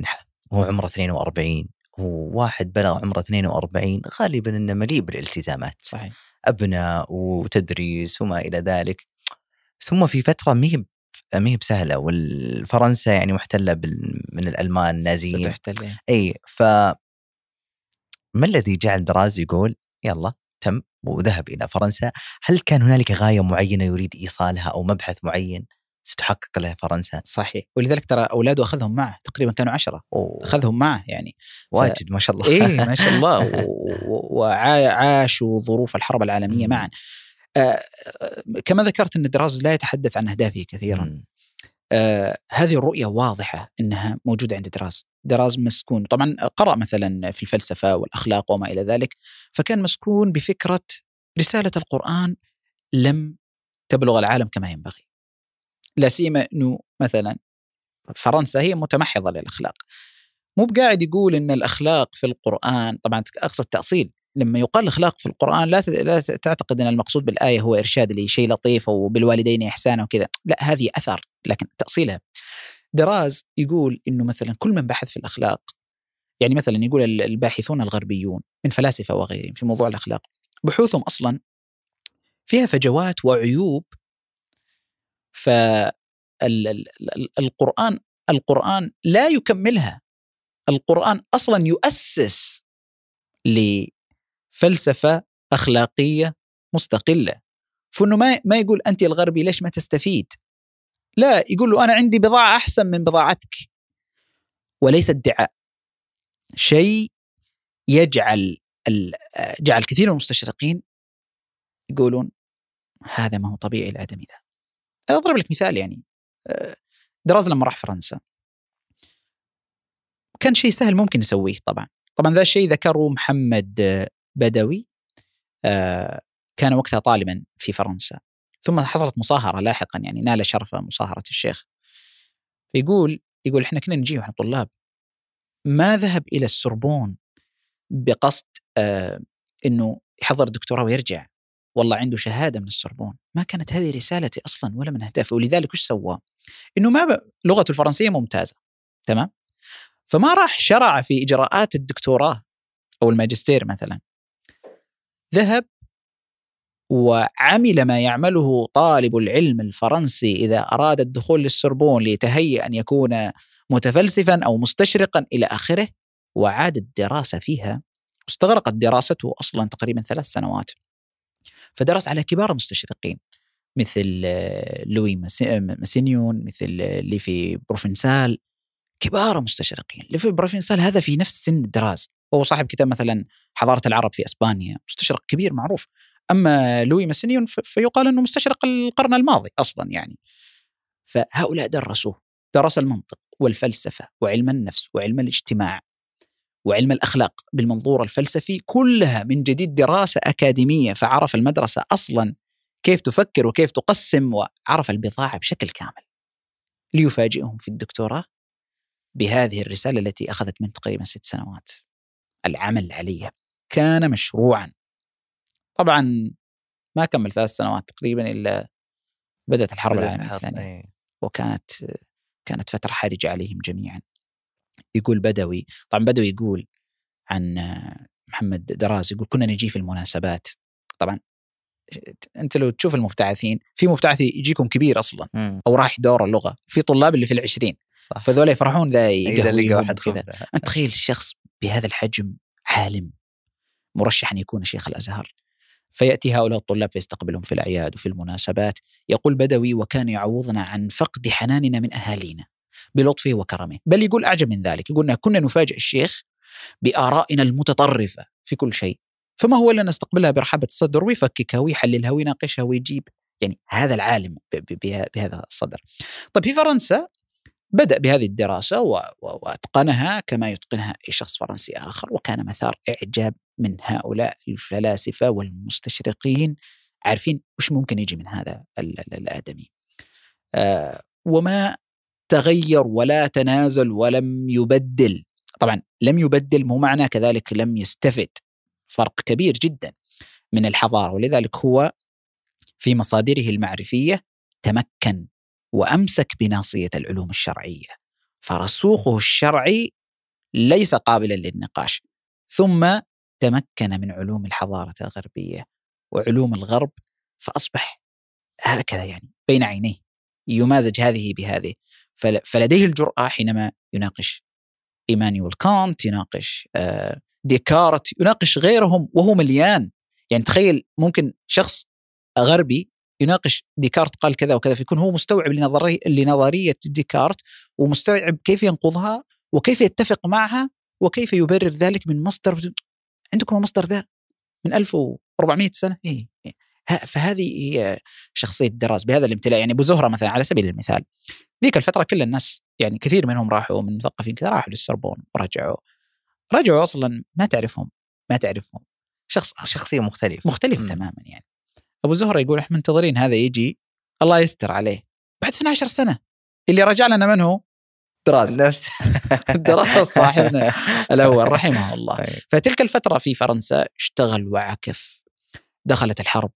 هو عمره اثنين وأربعين، وواحد بلغ عمره اثنين وأربعين غالبا إنه مليء بالالتزامات، صحيح. أبناء وتدريس وما إلى ذلك. ثم في فترة مهب مهب سهلة، والفرنسا يعني محتلة بال... من الألمان النازيين. ستحتل. أي فما الذي جعل دراز يقول يلا تم وذهب إلى فرنسا؟ هل كان هنالك غاية معينة يريد إيصالها أو مبحث معين ستحقق له فرنسا؟ صحيح. ولذلك ترى أولاده أخذهم معه، تقريبا كانوا عشرة أوه. أخذهم معه يعني واجد ف... ما شاء الله. إيه ما شاء الله. وعاشوا ظروف الحرب العالمية معا. آه كما ذكرت أن دراز لا يتحدث عن أهدافه كثيرا. آه هذه الرؤية واضحة أنها موجودة عند دراز. دراز مسكون طبعا، قرأ مثلا في الفلسفة والأخلاق وما إلى ذلك، فكان مسكون بفكرة رسالة القرآن لم تبلغ العالم كما ينبغي، لا سيما أنه مثلا فرنسا هي متمحضة للأخلاق. مو بقاعد يقول أن الأخلاق في القرآن، طبعا أقصد تأصيل، لما يقال الأخلاق في القرآن لا لا تعتقد أن المقصود بالآية هو إرشاد لشيء لطيف وبالوالدين إحسانا وكذا، لا هذه أثر، لكن تأصيلها. دراز يقول إنه مثلا كل من بحث في الأخلاق، يعني مثلا يقول الباحثون الغربيون من فلاسفة وغيرهم في موضوع الأخلاق، بحوثهم أصلا فيها فجوات وعيوب. فالقرآن القرآن لا يكملها. القرآن أصلا يؤسس لفلسفة أخلاقية مستقلة، فإنه ما ما يقول أنت الغربي ليش ما تستفيد، لا يقول له أنا عندي بضاعة أحسن من بضاعتك. وليس ادعاء، شيء يجعل جعل كثير من المستشرقين يقولون هذا ما هو طبيعي الآدمي ذا. أضرب لك مثال، يعني دراز لما راح فرنسا كان شيء سهل ممكن يسويه. طبعا طبعا ذا الشيء ذكره محمد بدوي، كان وقتها طالبا في فرنسا، ثم حصلت مصاهرة لاحقا، يعني نال شرف مصاهرة الشيخ. فيقول يقول إحنا كنا نجي وإحنا طلاب، ما ذهب إلى السوربون بقصد آه إنه يحضر دكتوراه ويرجع، والله عنده شهادة من السوربون. ما كانت هذه رسالتي أصلا ولا من أهدافي. ولذلك وش سوى؟ إنه ما ب... لغته الفرنسية ممتازة، تمام، فما راح شرع في إجراءات الدكتوراه أو الماجستير مثلا، ذهب وعمل ما يعمله طالب العلم الفرنسي إذا أراد الدخول للسوربون ليتهيأ أن يكون متفلسفا أو مستشرقا إلى آخره، وعاد الدراسة فيها. واستغرقت دراسته أصلا تقريبا ثلاث سنوات، فدرس على كبار المستشرقين مثل لوي ماسينيون، مثل ليفي بروفنسال، كبار مستشرقين. ليفي بروفنسال هذا في نفس سن دراز، وهو صاحب كتاب مثلا حضارة العرب في أسبانيا، مستشرق كبير معروف. أما لوي ماسينيون فيقال أنه مستشرق القرن الماضي أصلا يعني. فهؤلاء درسوه، درس المنطق والفلسفة وعلم النفس وعلم الاجتماع وعلم الأخلاق بالمنظور الفلسفي، كلها من جديد دراسة أكاديمية. فعرف المدرسة أصلا كيف تفكر وكيف تقسم، وعرف البضاعة بشكل كامل، ليفاجئهم في الدكتوراه بهذه الرسالة التي أخذت من تقريبا ست سنوات. العمل عليها كان مشروعا. طبعا ما كمل ثلاث سنوات تقريبا إلا بدأت الحرب العالمية الثانية، وكانت كانت فترة حرجة عليهم جميعا. يقول بدوي، طبعا بدوي يقول عن محمد دراز، يقول كنا نجي في المناسبات. طبعا أنت لو تشوف المبتعثين، في مبتعث يجيكم كبير أصلا م. أو راح دور اللغة، في طلاب اللي في العشرين، فذولا يفرحون ذا يقهويهم كذا. أنت تخيل الشخص بهذا الحجم عالم مرشح أن يكون شيخ الأزهر، فيأتي هؤلاء الطلاب فيستقبلهم في الأعياد وفي المناسبات. يقول بدوي وكان يعوضنا عن فقد حناننا من أهالينا بلطفه وكرمه. بل يقول أعجب من ذلك، يقولنا كنا نفاجئ الشيخ بآرائنا المتطرفة في كل شيء، فما هو إلا نستقبلها برحبة الصدر ويفككها ويحللها ويناقشها ويجيب. يعني هذا العالم بهذا الصدر. طيب في فرنسا بدأ بهذه الدراسة وأتقنها كما يتقنها أي شخص فرنسي آخر، وكان مثار إعجاب من هؤلاء الفلاسفة والمستشرقين، عارفين وش ممكن يجي من هذا الآدمي. آه وما تغير ولا تنازل ولم يبدل. طبعا لم يبدل مو معنى كذلك لم يستفد، فرق كبير جدا من الحضارة. ولذلك هو في مصادره المعرفية تمكن وأمسك بناصية العلوم الشرعية، فرسوخه الشرعي ليس قابلا للنقاش. ثم تمكن من علوم الحضارة الغربية وعلوم الغرب، فأصبح هكذا يعني بين عينيه يمازج هذه بهذه. فلديه الجرأة حينما يناقش إيمانويل كانت، يناقش ديكارت، يناقش غيرهم وهو مليان. يعني تخيل ممكن شخص غربي يناقش ديكارت قال كذا وكذا، فيكون هو مستوعب لنظرية لنظرية ديكارت ومستوعب كيف ينقضها وكيف يتفق معها وكيف يبرر ذلك من مصدر. عندكم المصدر ذا من ألف وأربعمائة سنة. إيه. فهذه هي شخصية دراز بهذا الامتلاء. يعني أبو زهرة مثلا على سبيل المثال، ذيك الفترة كل الناس يعني كثير منهم راحوا من مثقفين كذا راحوا للسربون ورجعوا رجعوا أصلا ما تعرفهم ما تعرفهم شخص شخصية مختلفة مختلف م. تماما. يعني أبو زهرة يقول إحنا منتظرين هذا يجي الله يستر عليه بعد اثنتي عشرة سنة. اللي رجع لنا من هو؟ دراز نفس دراز صاحبنا الأول رحمه الله. فتلك الفترة في فرنسا اشتغل وعكف. دخلت الحرب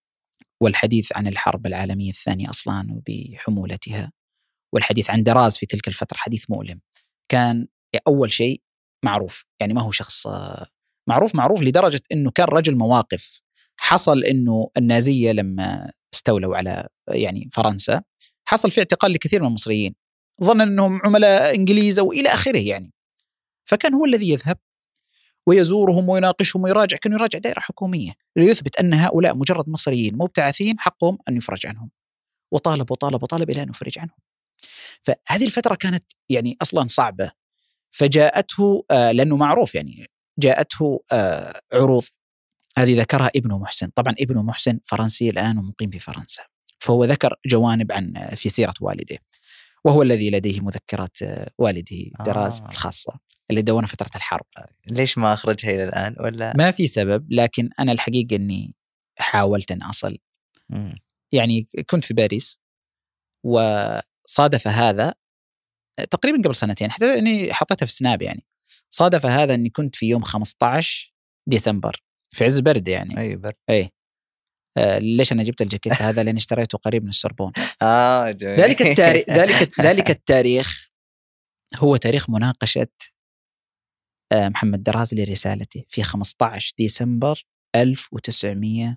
والحديث عن الحرب العالمية الثانية أصلاً وبحمولتها، والحديث عن دراز في تلك الفترة حديث مؤلم. كان أول شيء معروف، يعني ما هو شخص معروف معروف لدرجة أنه كان رجل مواقف. حصل أنه النازية لما استولوا على يعني فرنسا حصل في اعتقال لكثير من المصريين، ظن أنهم عملاء إنجليز وإلى آخره يعني. فكان هو الذي يذهب ويزورهم ويناقشهم ويراجع، كان يراجع دائرة حكومية ليثبت أن هؤلاء مجرد مصريين مبتعثين حقهم أن يفرج عنهم، وطالب وطالب وطالب إلى أن يفرج عنهم. فهذه الفترة كانت يعني أصلا صعبة. فجاءته آه لأنه معروف يعني جاءته آه عروض، هذه ذكرها ابنه محسن. طبعا ابنه محسن فرنسي الآن ومقيم في فرنسا، فهو ذكر جوانب عن في سيرة والده، وهو الذي لديه مذكرات والده دراز آه. الخاصة اللي دونها فترة الحرب. ليش ما أخرجها إلى الآن ولا؟ ما في سبب، لكن أنا الحقيقة أني حاولت أن أصل. م. يعني كنت في باريس وصادف هذا تقريبا قبل سنتين، حتى أني حطيتها في سناب. يعني صادف هذا أني كنت في يوم خمسة عشر ديسمبر في عز برد يعني. أي برد. أي آه ليش أنا جبت الجاكيت هذا؟ لأن اشتريته قريب من السربون. آه جميل. ذلك التاريخ ذلك ذلك التاريخ هو تاريخ مناقشة آه محمد دراز لرسالته في خمسة عشر ديسمبر ألف وتسعمائة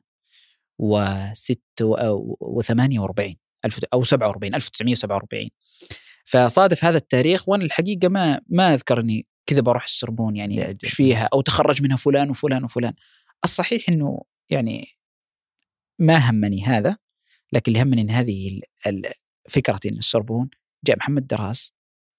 وثمانية وأربعين أو سبعة وأربعين ألف وتسعمائة وسبعة وأربعين. فصادف هذا التاريخ، وأنا الحقيقة ما ما أذكرني كذا بروح السربون يعني فيها أو تخرج منها فلان وفلان وفلان. الصحيح إنه يعني ما همني هذا، لكن اللي همني إن هذه الفكرة إن السربون جاء محمد دراز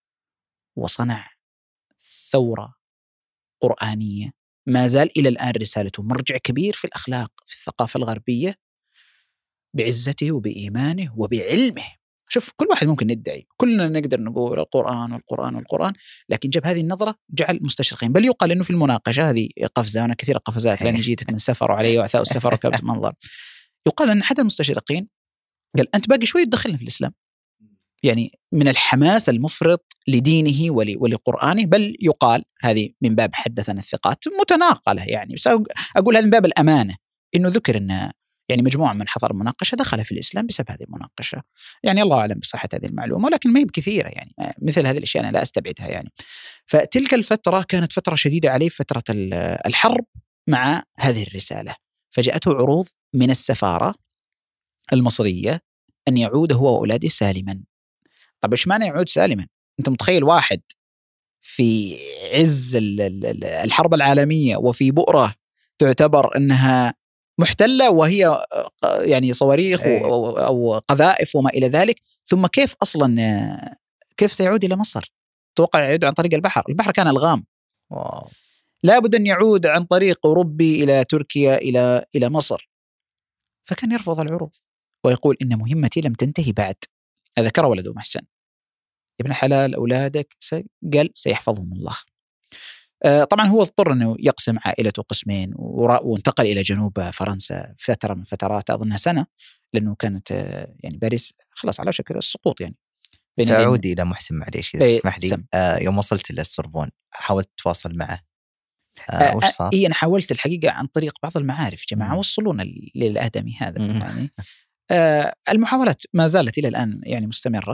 وصنع ثورة قرآنية ما زال إلى الآن رسالته مرجع كبير في الأخلاق في الثقافة الغربية، بعزته وبإيمانه وبعلمه. شوف كل واحد ممكن ندعي، كلنا نقدر نقول القرآن والقرآن والقرآن، لكن جاب هذه النظرة جعل مستشرقين. بل يقال إنه في المناقشة هذه قفزة، أنا كثير قفزات لأن جيتك من سفر وعلي وعثاء السفر وكبت منظر. يقال أن أحد المستشرقين قال أنت باقي شوي تدخلنا في الإسلام، يعني من الحماس المفرط لدينه ولقرآنه. بل يقال هذه من باب حدثنا الثقات متناقلة يعني، بس أقول هذا من باب الأمانة، إنه ذكر أن يعني مجموعة من حضر المناقشة دخل في الإسلام بسبب هذه المناقشة. يعني الله أعلم بصحة هذه المعلومة، ولكن ما هي بكثيرة يعني، مثل هذه الأشياء أنا لا أستبعدها يعني. فتلك الفترة كانت فترة شديدة عليه، فترة الحرب مع هذه الرسالة. فجاءته عروض من السفارة المصرية أن يعود هو وأولاده سالما. طب إيش معنى يعود سالما؟ أنت متخيل واحد في عز الحرب العالمية وفي بؤرة تعتبر أنها محتلة وهي يعني صواريخ أو قذائف وما إلى ذلك، ثم كيف أصلا كيف سيعود إلى مصر؟ توقع يعود عن طريق البحر، البحر كان ألغام. واو. لا بد أن يعود عن طريق أوروبي إلى تركيا إلى إلى مصر. فكان يرفض العروض ويقول إن مهمتي لم تنتهي بعد. ذكر ولده محسن ابن حلال أولادك قال سيحفظهم الله. طبعا هو اضطر أنه يقسم عائلته قسمين وانتقل إلى جنوب فرنسا فترة من فترات أظنها سنة، لأنه كانت يعني باريس خلاص على شكل السقوط يعني. سأعود إلى محسن معليش إذا تسمح لي. آه يوم وصلت إلى السربون حاولت تواصل معه، آه وش صار؟ إيه أنا حاولت الحقيقة عن طريق بعض المعارف جماعة وصلونا للآدمي هذا يعني. آه المحاولات ما زالت إلى الآن يعني مستمرة،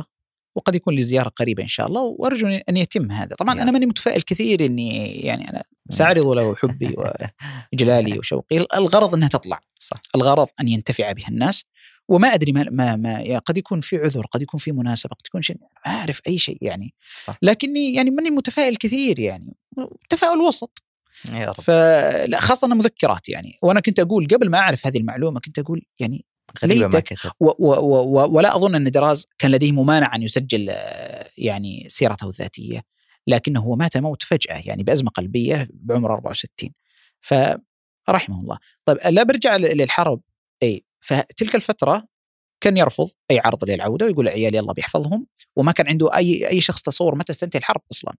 وقد يكون لي زيارة قريبة إن شاء الله، وأرجو أن يتم هذا. طبعا أنا ماني متفائل كثير إني يعني أنا سأعرض له حبي وإجلالي وشوقي، الغرض أنها تطلع صح. الغرض أن ينتفع بها الناس، وما أدري ما, ما, ما قد يكون في عذر، قد يكون في مناسبة، قد يكون شيء ما أعرف أي شيء يعني صح. لكني يعني ماني متفائل كثير، يعني تفاؤل وسط يا رب. فلا خاصة مذكرات يعني. وأنا كنت أقول قبل ما أعرف هذه المعلومة كنت أقول يعني ليتك و و و ولا أظن أن دراز كان لديه ممانع أن يسجل يعني سيرته الذاتية، لكنه هو مات موت فجأة يعني بأزمة قلبية بعمر أربعة وستين، فرحمه الله. طيب لا برجع للحرب، أي فتلك الفترة كان يرفض أي عرض للعودة ويقول عيالي الله بيحفظهم، وما كان عنده أي أي شخص تصور متى تنتهي الحرب أصلا،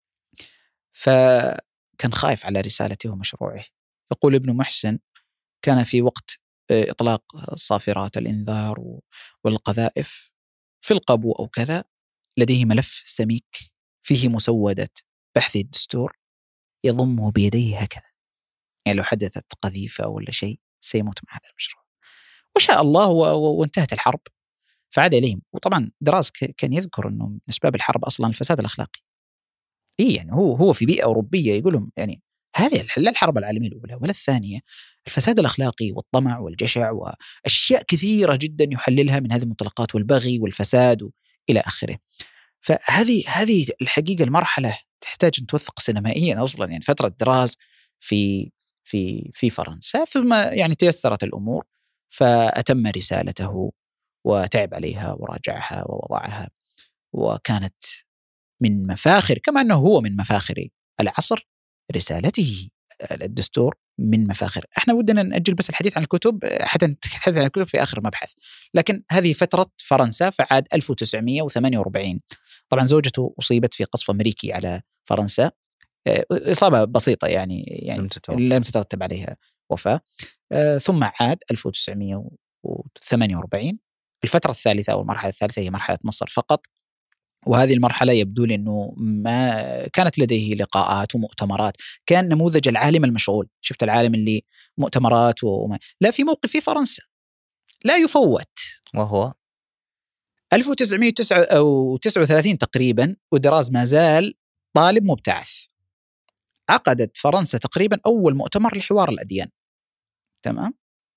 فكان خايف على رسالته ومشروعه. يقول ابن محسن كان في وقت إطلاق صافرات الإنذار والقذائف في القبو أو كذا لديه ملف سميك فيه مسودة بحث الدستور يضمه بيديه هكذا، يعني لو حدثت قذيفة ولا شيء سيموت مع هذا المشروع. وشاء الله وانتهت الحرب فعاد إليهم. وطبعا دراز كان يذكر أنه من أسباب الحرب أصلا الفساد الأخلاقي. إيه يعني هو هو في بيئة أوروبية يقولهم يعني هذه لا الحرب العالمية الأولى ولا الثانية، الفساد الأخلاقي والطمع والجشع وأشياء كثيرة جدا يحللها من هذه المطلقات والبغي والفساد إلى آخره. فهذه هذه الحقيقة المرحلة تحتاج أن توثق سينمائيا أصلا، يعني فترة دراز في في في فرنسا، ثم يعني تيسرت الأمور فأتم رسالته وتعب عليها وراجعها ووضعها، وكانت من مفاخر كما أنه هو من مفاخر العصر رسالته الدستور من مفاخر. احنا ودنا نأجل بس الحديث عن الكتب حتى نتحدث عن الكتب في آخر مبحث، لكن هذه فترة فرنسا فعاد ألف وتسعمائة وثمانية وأربعين. طبعا زوجته أصيبت في قصف أمريكي على فرنسا، إصابة بسيطة يعني يعني لم تترتب عليها وفاة. ثم عاد ألف وتسعمائة وثمانية وأربعين. الفترة الثالثة أو المرحلة الثالثة هي مرحلة مصر فقط، وهذه المرحلة يبدو لي أنه ما كانت لديه لقاءات ومؤتمرات، كان نموذج العالم المشغول. شفت العالم اللي مؤتمرات وما لا في موقف في فرنسا لا يفوت، وهو ألف وتسعمائة وتسعة وثلاثين تقريبا، ودراز ما زال طالب مبتعث. عقدت فرنسا تقريبا أول مؤتمر لحوار الأديان. تمام.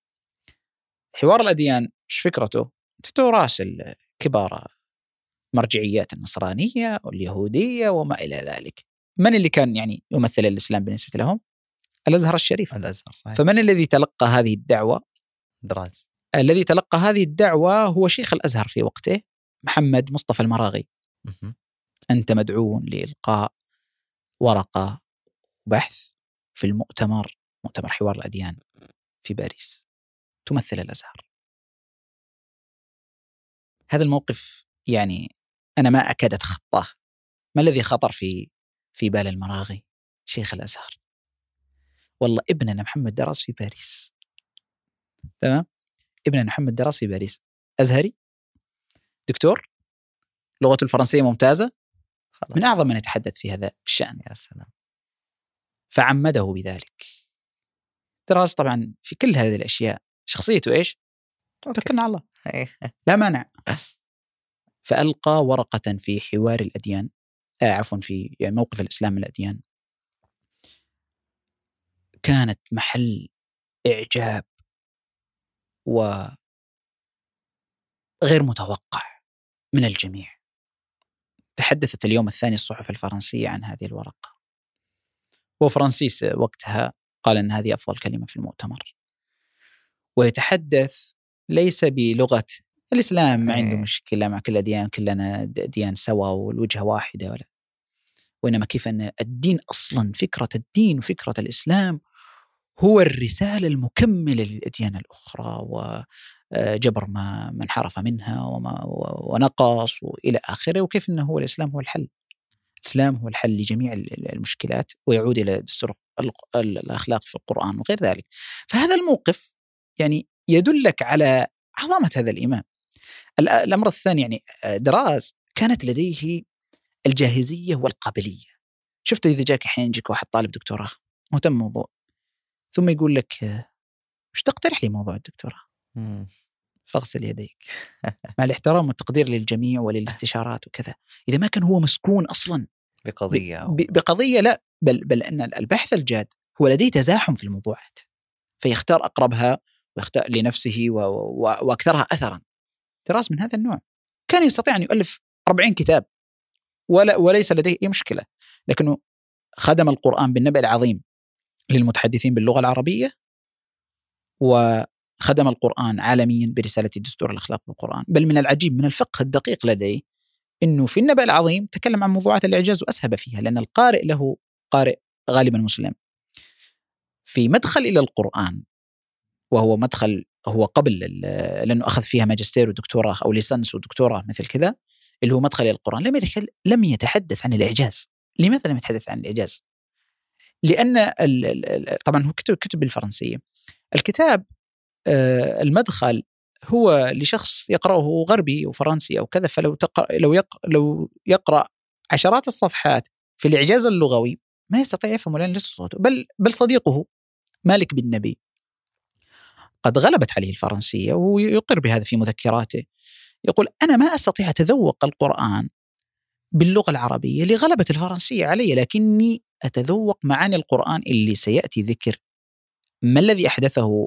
حوار الأديان إيش فكرته؟ تراسل كبار مرجعيات النصرانية واليهودية وما إلى ذلك. من اللي كان يعني يمثل الإسلام بالنسبة لهم؟ الأزهر الشريف. الأزهر صحيح. فمن الذي تلقى هذه الدعوة؟ دراز. الذي تلقى هذه الدعوة هو شيخ الأزهر في وقته محمد مصطفى المراغي. م- أنت مدعو لإلقاء ورقة بحث في المؤتمر، مؤتمر حوار الأديان في باريس، تمثل الأزهر. هذا الموقف يعني أنا ما أكاد أتخطاه. ما الذي خطر في في بال المراغي؟ شيخ الأزهر، والله ابننا محمد دراز في باريس. تمام. ابننا محمد دراز في باريس، أزهري، دكتور، لغته الفرنسية ممتازة، من أعظم من يتحدث في هذا الشأن. يا سلام. فعمده بذلك. دراز طبعا في كل هذه الأشياء شخصيته إيش؟ توكلنا على الله، لا مانع. فألقى ورقة في حوار الأديان، آه عفوا في يعني موقف الإسلام من الأديان، كانت محل إعجاب وغير متوقع من الجميع. تحدثت اليوم الثاني الصحف الفرنسية عن هذه الورقة، وفرانسيس وقتها قال أن هذه أفضل كلمة في المؤتمر، ويتحدث ليس بلغة الإسلام ما عنده مشكلة مع كل الأديان، كلنا ديان سوا والوجهة واحدة، ولا وإنما كيف أن الدين أصلا، فكرة الدين وفكرة الإسلام هو الرسالة المكملة للأديان الأخرى، وجبر ما من حرف منها وما ونقص وإلى آخره، وكيف أنه هو الإسلام هو الحل. الإسلام هو الحل لجميع المشكلات، ويعود إلى دستور الأخلاق في القرآن وغير ذلك. فهذا الموقف يعني يدلك على عظمة هذا الإمام. الأمر الثاني يعني دراز كانت لديه الجاهزية والقابلية. شفت إذا جاك حين يجيك واحد طالب دكتوراه مهتم موضوع، ثم يقول لك وش تقترح لي موضوع الدكتوراه؟ فاغسل يديك مع الاحترام والتقدير للجميع وللاستشارات وكذا. إذا ما كان هو مسكون أصلا بقضية ب... بقضية لا بل, بل أن البحث الجاد هو لديه تزاحم في الموضوعات، فيختار أقربها ويختار لنفسه و... و... وأكثرها أثرا. دراز من هذا النوع كان يستطيع أن يؤلف أربعين كتاب ولا وليس لديه أي مشكلة، لكنه خدم القرآن بالنبأ العظيم للمتحدثين باللغة العربية، وخدم القرآن عالميا برسالة دستور الأخلاق بالقرآن. بل من العجيب من الفقه الدقيق لديه إنه في النبأ العظيم تكلم عن موضوعات الإعجاز وأسهب فيها، لأن القارئ له قارئ غالبا مسلم. في مدخل إلى القرآن، وهو مدخل هو قبل لأنه أخذ فيها ماجستير ودكتوراه أو ليسانس ودكتوراه مثل كذا، اللي هو مدخل إلى القرآن، لم يتكلم لم يتحدث عن الإعجاز. لماذا لم يتحدث عن الإعجاز؟ لأن طبعا هو كتب كتب بالفرنسية. الكتاب المدخل هو لشخص يقرأه غربي وفرنسي أو كذا، فلو تقرأ لو يقرأ لو يقرأ عشرات الصفحات في الإعجاز اللغوي ما يستطيع يفهم لأن ليس صوته. بل بل صديقه مالك بن نبي قد غلبت عليه الفرنسية، وهو يقر بهذا في مذكراته. يقول أنا ما أستطيع أتذوق القرآن باللغة العربية لغلبة الفرنسية علي، لكني أتذوق معاني القرآن اللي سيأتي ذكر ما الذي أحدثه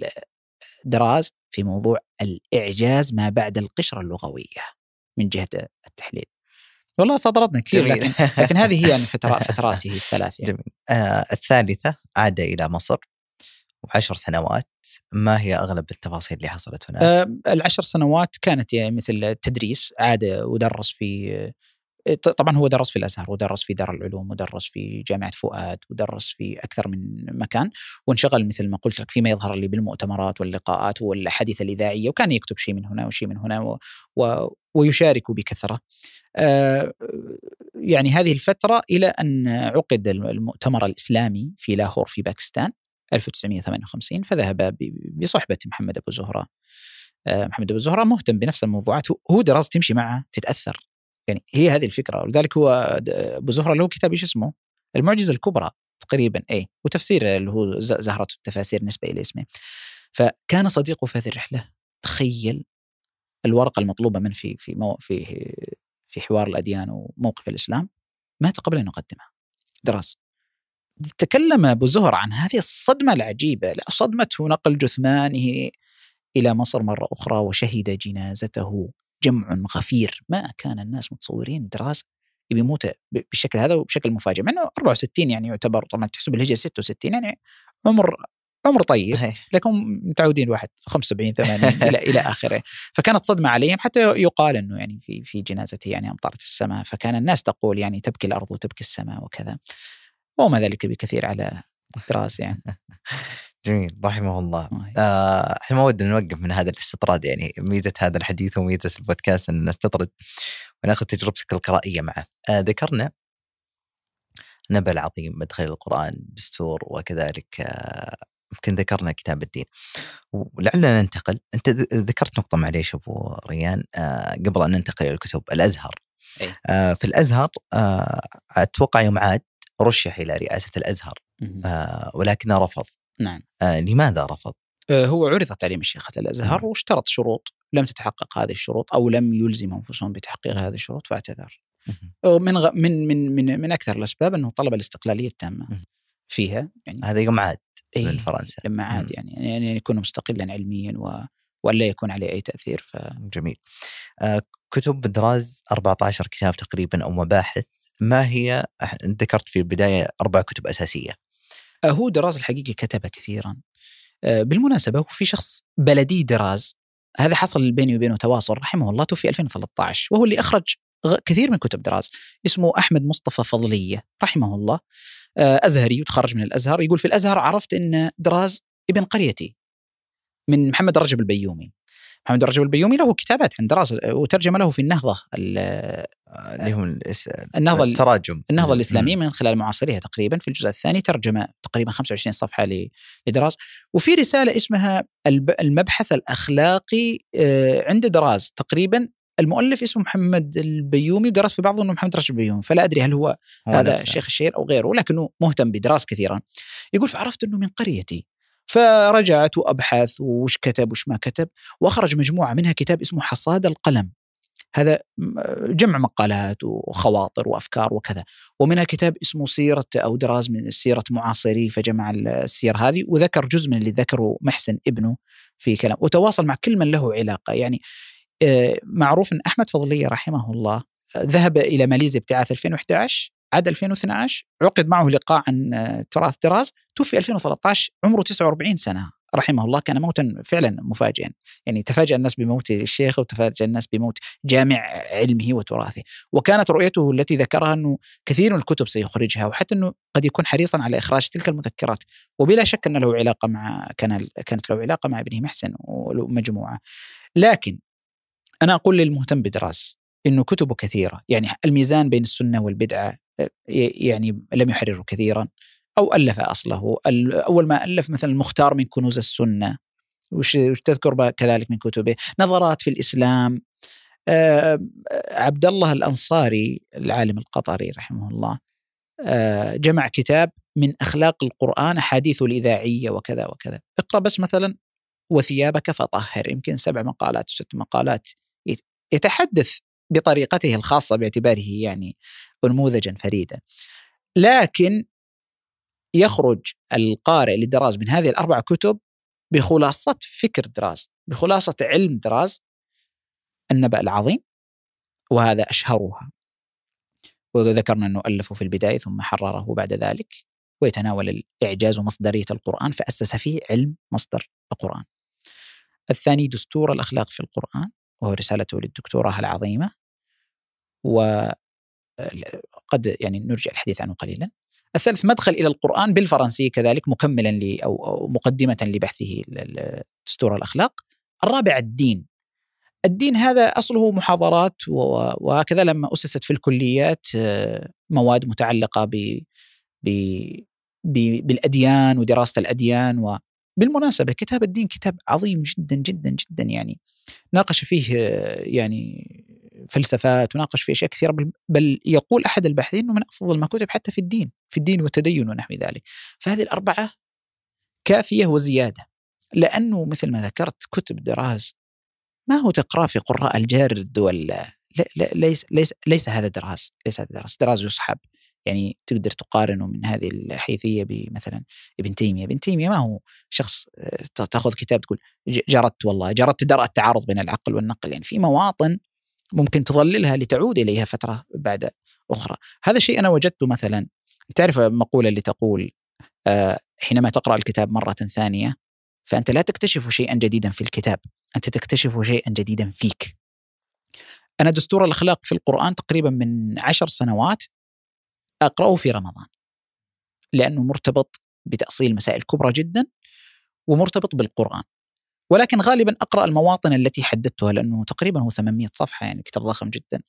الدراز في موضوع الإعجاز ما بعد القشرة اللغوية من جهة التحليل. والله صدرتنا كثير، لكن, لكن هذه هي يعني فترات فتراته الثلاث. يعني. آه الثالثة عاد إلى مصر وعشر سنوات. ما هي أغلب التفاصيل اللي حصلت هناك؟ آه العشر سنوات كانت يعني مثل التدريس، عاد ودرس في، طبعا هو درس في الأزهر ودرس في دار العلوم ودرس في جامعة فؤاد ودرس في أكثر من مكان، وانشغل مثل ما قلت لك فيما يظهر لي بالمؤتمرات واللقاءات والحديث الإذاعية، وكان يكتب شيء من هنا وشيء من هنا و... و... ويشارك بكثرة. آه يعني هذه الفترة إلى أن عقد المؤتمر الإسلامي في لاهور في باكستان ألف وتسعمائة وثمانية وخمسين، فذهب بصحبة محمد أبو زهرة. آه محمد أبو زهرة مهتم بنفس الموضوعات، هو دراسة تمشي معه تتأثر، يعني هي هذه الفكرة. ولذلك هو أبو زهرة له كتاب إيش اسمه المعجزة الكبرى تقريبا، إيه، وتفسير اللي هو زهرة التفاسير نسبة إلى اسمه. فكان صديقه في هذه الرحلة. تخيل الورقة المطلوبة من في في مو في في حوار الأديان وموقف الإسلام مات قبل أن يقدمها دراسة. تكلم أبو زهرة عن هذه الصدمة العجيبة، صدمته نقل جثمانه إلى مصر مرة أخرى وشهد جنازته جمع غفير. ما كان الناس متصورين دراز بيموت بالشكل هذا وبشكل مفاجئ، مع أنه أربعة وستين يعني يعتبر، طبعا تحسب الهجرة ستة وستين يعني عمر عمر طيب، لكن متعودين واحد خمسة وسبعين ثمانين إلى إلى آخره. فكانت صدمة عليهم، حتى يقال إنه يعني في في جنازته يعني أمطرت السماء، فكان الناس تقول يعني تبكي الأرض وتبكي السماء وكذا، وما ذلك بكثير على دراز يعني. جميل رحمه الله. آه، احنا ما ودنا نوقف من هذا الاستطراد، يعني ميزة هذا الحديث وميزة البودكاست أن نستطرد ونأخذ تجربتك القرائية معه. آه، ذكرنا نبأ العظيم، مدخل القرآن، دستور، وكذلك آه، يمكن ذكرنا كتاب الدين. ولعلنا ننتقل، أنت ذكرت نقطة معليش أبو ريان آه، قبل أن ننتقل إلى الكتب. الأزهر. آه، في الأزهر آه، أتوقع يوم عاد رشح إلى رئاسة الأزهر آه، ولكنه رفض. نعم. آه، لماذا رفض؟ آه، هو عرضت عليه مشيخة الأزهر واشترط شروط لم تتحقق هذه الشروط أو لم يلزم أنفسهم بتحقيق هذه الشروط فاعتذر. من غ... من من من من أكثر الأسباب أنه طلب الاستقلالية التامة فيها، يعني هذا يوم عاد إيه من فرنسا لما عاد يعني يعني يكون مستقلا علميا و... ولا يكون عليه أي تأثير. ف... جميل. آه، كتب دراز أربعة عشر كتاب تقريبا أو مباحث. ما هي؟ ذكرت في البداية أربع كتب أساسية. آه، هو دراز الحقيقة كتب كثيرا. آه، بالمناسبة في شخص بلدي دراز هذا حصل بيني وبينه تواصل رحمه الله، توفي ألفين وثلاثة عشر، وهو اللي أخرج كثير من كتب دراز. اسمه أحمد مصطفى فضلية رحمه الله، أزهري وتخرج من الأزهر. يقول في الأزهر عرفت أن دراز ابن قريتي، من محمد رجب البيومي. محمد رجب البيومي له كتابات عن دراز وترجم له في النهضة اللي هم النهضة التراجم النهضة الإسلامية من خلال معاصريها تقريبا. في الجزء الثاني ترجم تقريبا خمسة وعشرين صفحة لدراز. وفي رسالة اسمها المبحث الأخلاقي عند دراز، تقريبا المؤلف اسمه محمد البيومي، قرأت في بعضه أنه محمد رجب البيومي، فلا أدري هل هو, هو هذا الشيخ الشهير أو غيره، لكنه مهتم بدراز كثيرا. يقول فعرفت أنه من قريتي فرجعت وأبحث وش كتب وش ما كتب، وأخرج مجموعة منها كتاب اسمه حصاد القلم، هذا جمع مقالات وخواطر وأفكار وكذا، ومنها كتاب اسمه سيرة أو دراز من سيرة معاصري، فجمع السير هذه وذكر جزء من اللي ذكره محسن ابنه في كلام، وتواصل مع كل من له علاقة. يعني معروف أن أحمد فضلية رحمه الله ذهب إلى ماليزيا ابتعاث ألفين وإحدى عشر، عاد ألفين واثني عشر عقد معه لقاء عن تراث دراز، توفي ألفين وثلاثة عشر عمره تسعة وأربعين سنة رحمه الله. كان موتا فعلا مفاجئا، يعني تفاجأ الناس بموت الشيخ وتفاجأ الناس بموت جامع علمه وتراثه. وكانت رؤيته التي ذكرها أنه كثير من الكتب سيخرجها، وحتى أنه قد يكون حريصا على إخراج تلك المذكرات، وبلا شك أن له علاقة مع كان كانت له علاقة مع ابنه محسن ومجموعة. لكن أنا أقول للمهتم بدراز إنه كتبه كثيرة، يعني الميزان بين السنة والبدعة يعني لم يحرره كثيرا أو ألف أصله. أول ما ألف مثلا المختار من كنوز السنة، وش تذكر كذلك من كتبه نظرات في الإسلام. آه عبد الله الأنصاري العالم القطري رحمه الله آه جمع كتاب من أخلاق القرآن أحاديثه الإذاعية وكذا وكذا. اقرأ بس مثلا وثيابك فطهر، يمكن سبع مقالات وست مقالات يتحدث بطريقته الخاصة باعتباره يعني نموذجا فريدا. لكن يخرج القارئ لدراز من هذه الأربع كتب بخلاصة فكر دراز، بخلاصة علم دراز، النبأ العظيم، وهذا أشهرها، وذكرنا أنه ألفه في البداية ثم حرره بعد ذلك، ويتناول الإعجاز ومصدرية القرآن فأسس فيه علم مصدر القرآن. الثاني دستور الأخلاق في القرآن، وهو رسالته للدكتوراه العظيمة، وقد يعني نرجع الحديث عنه قليلا. الثالث مدخل إلى القرآن بالفرنسية كذلك، مكملا ل أو مقدمة لبحثه دستور الأخلاق. الرابع الدين. الدين هذا أصله محاضرات، وهكذا لما أسست في الكليات مواد متعلقة ب بالأديان ودراسة الأديان. وبالمناسبة كتاب الدين كتاب عظيم جدا جدا جدا، يعني ناقش فيه يعني فلسفات وناقش فيه أشياء كثيرة، بل يقول أحد الباحثين أنه من أفضل ما كتب حتى في الدين في الدين والتدين ونحو ذلك. فهذه الأربعة كافية وزيادة، لأنه مثل ما ذكرت كتب دراز ما هو تقرأ في قراء الجارد ولا لا لا ليس ليس ليس هذا دراز ليس هذا دراز دراز يصحب، يعني تقدر تقارنه من هذه الحيثية بمثلا ابن تيمية. ابن تيمية ما هو شخص تأخذ كتاب تقول جرت والله جرت درء التعارض بين العقل والنقل، يعني في مواطن ممكن تظللها لتعود إليها فترة بعد أخرى. هذا شيء أنا وجدته. مثلا تعرف مقولة اللي تقول آه حينما تقرأ الكتاب مرة ثانية فأنت لا تكتشف شيئا جديدا في الكتاب، أنت تكتشف شيئا جديدا فيك. أنا دستور الأخلاق في القرآن تقريبا من عشر سنوات أقرأه في رمضان، لأنه مرتبط بتأصيل مسائل كبرى جدا ومرتبط بالقرآن، ولكن غالبا أقرأ المواطن التي حددتها، لأنه تقريبا هو ثمانمائة صفحة، يعني كتاب ضخم جدا.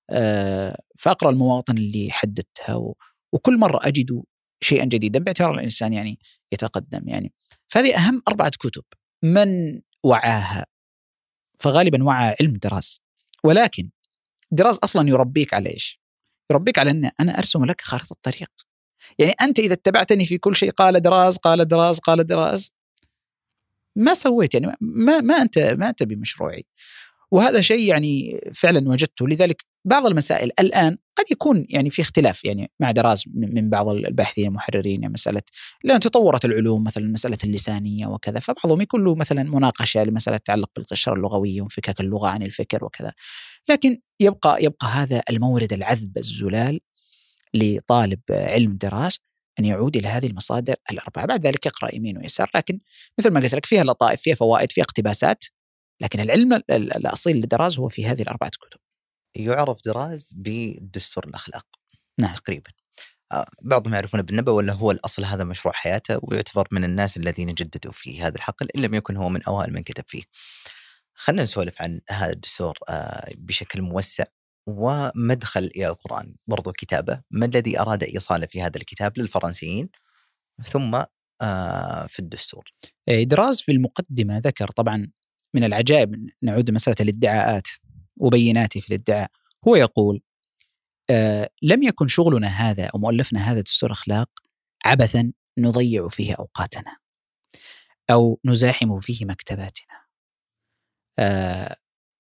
فأقرأ المواطن اللي حددتها، وكل مرة أجد شيئا جديدا باعتبار الإنسان يعني يتقدم. يعني فهذه أهم أربعة كتب من وعاها فغالبا وعى علم دراز. ولكن دراز أصلا يربيك على إيش؟ يربيك على أن أنا أرسم لك خارطة الطريق. يعني أنت إذا اتبعتني في كل شيء قال دراز قال دراز قال دراز ما سويت، يعني ما ما أنت ما أنت بمشروعي. وهذا شيء يعني فعلا وجدته. لذلك بعض المسائل الآن قد يكون يعني في اختلاف يعني مع دراز من بعض الباحثين المحررين، يعني مسألة لأن تطورت العلوم، مثلا مسألة اللسانية وكذا، فبعضهم يكون له مثلا مناقشة لمسألة تتعلق بالقشرة اللغوية وانفكاك اللغة عن الفكر وكذا. لكن يبقى يبقى هذا المورد العذب الزلال لطالب علم دراز أن يعود إلى هذه المصادر الأربعة. بعد ذلك يقرأ يمين ويسار، لكن مثل ما قلت لك فيها لطائف، فيها فوائد، فيها اقتباسات، لكن العلم الأصيل لدراز هو في هذه الأربعة كتب. يعرف دراز بدستور الأخلاق. نعم. تقريبا بعضهم يعرفونه بالنبأ، ولا هو الأصل هذا مشروع حياته، ويعتبر من الناس الذين جددوا في هذا الحقل إن لم يكن هو من أوائل من كتب فيه. خلنا نسولف عن هذا الدستور بشكل موسع ومدخل إلى القرآن برضو كتابة. ما الذي أراد إيصاله في هذا الكتاب للفرنسيين ثم في الدستور؟ دراز في المقدمة ذكر طبعا من العجائب، نعود مسألة الادعاءات وبيناته في الادعاء. هو يقول آه لم يكن شغلنا هذا أو مؤلفنا هذا دستور أخلاق عبثا نضيع فيه أوقاتنا. أو نزاحم فيه مكتباتنا. آه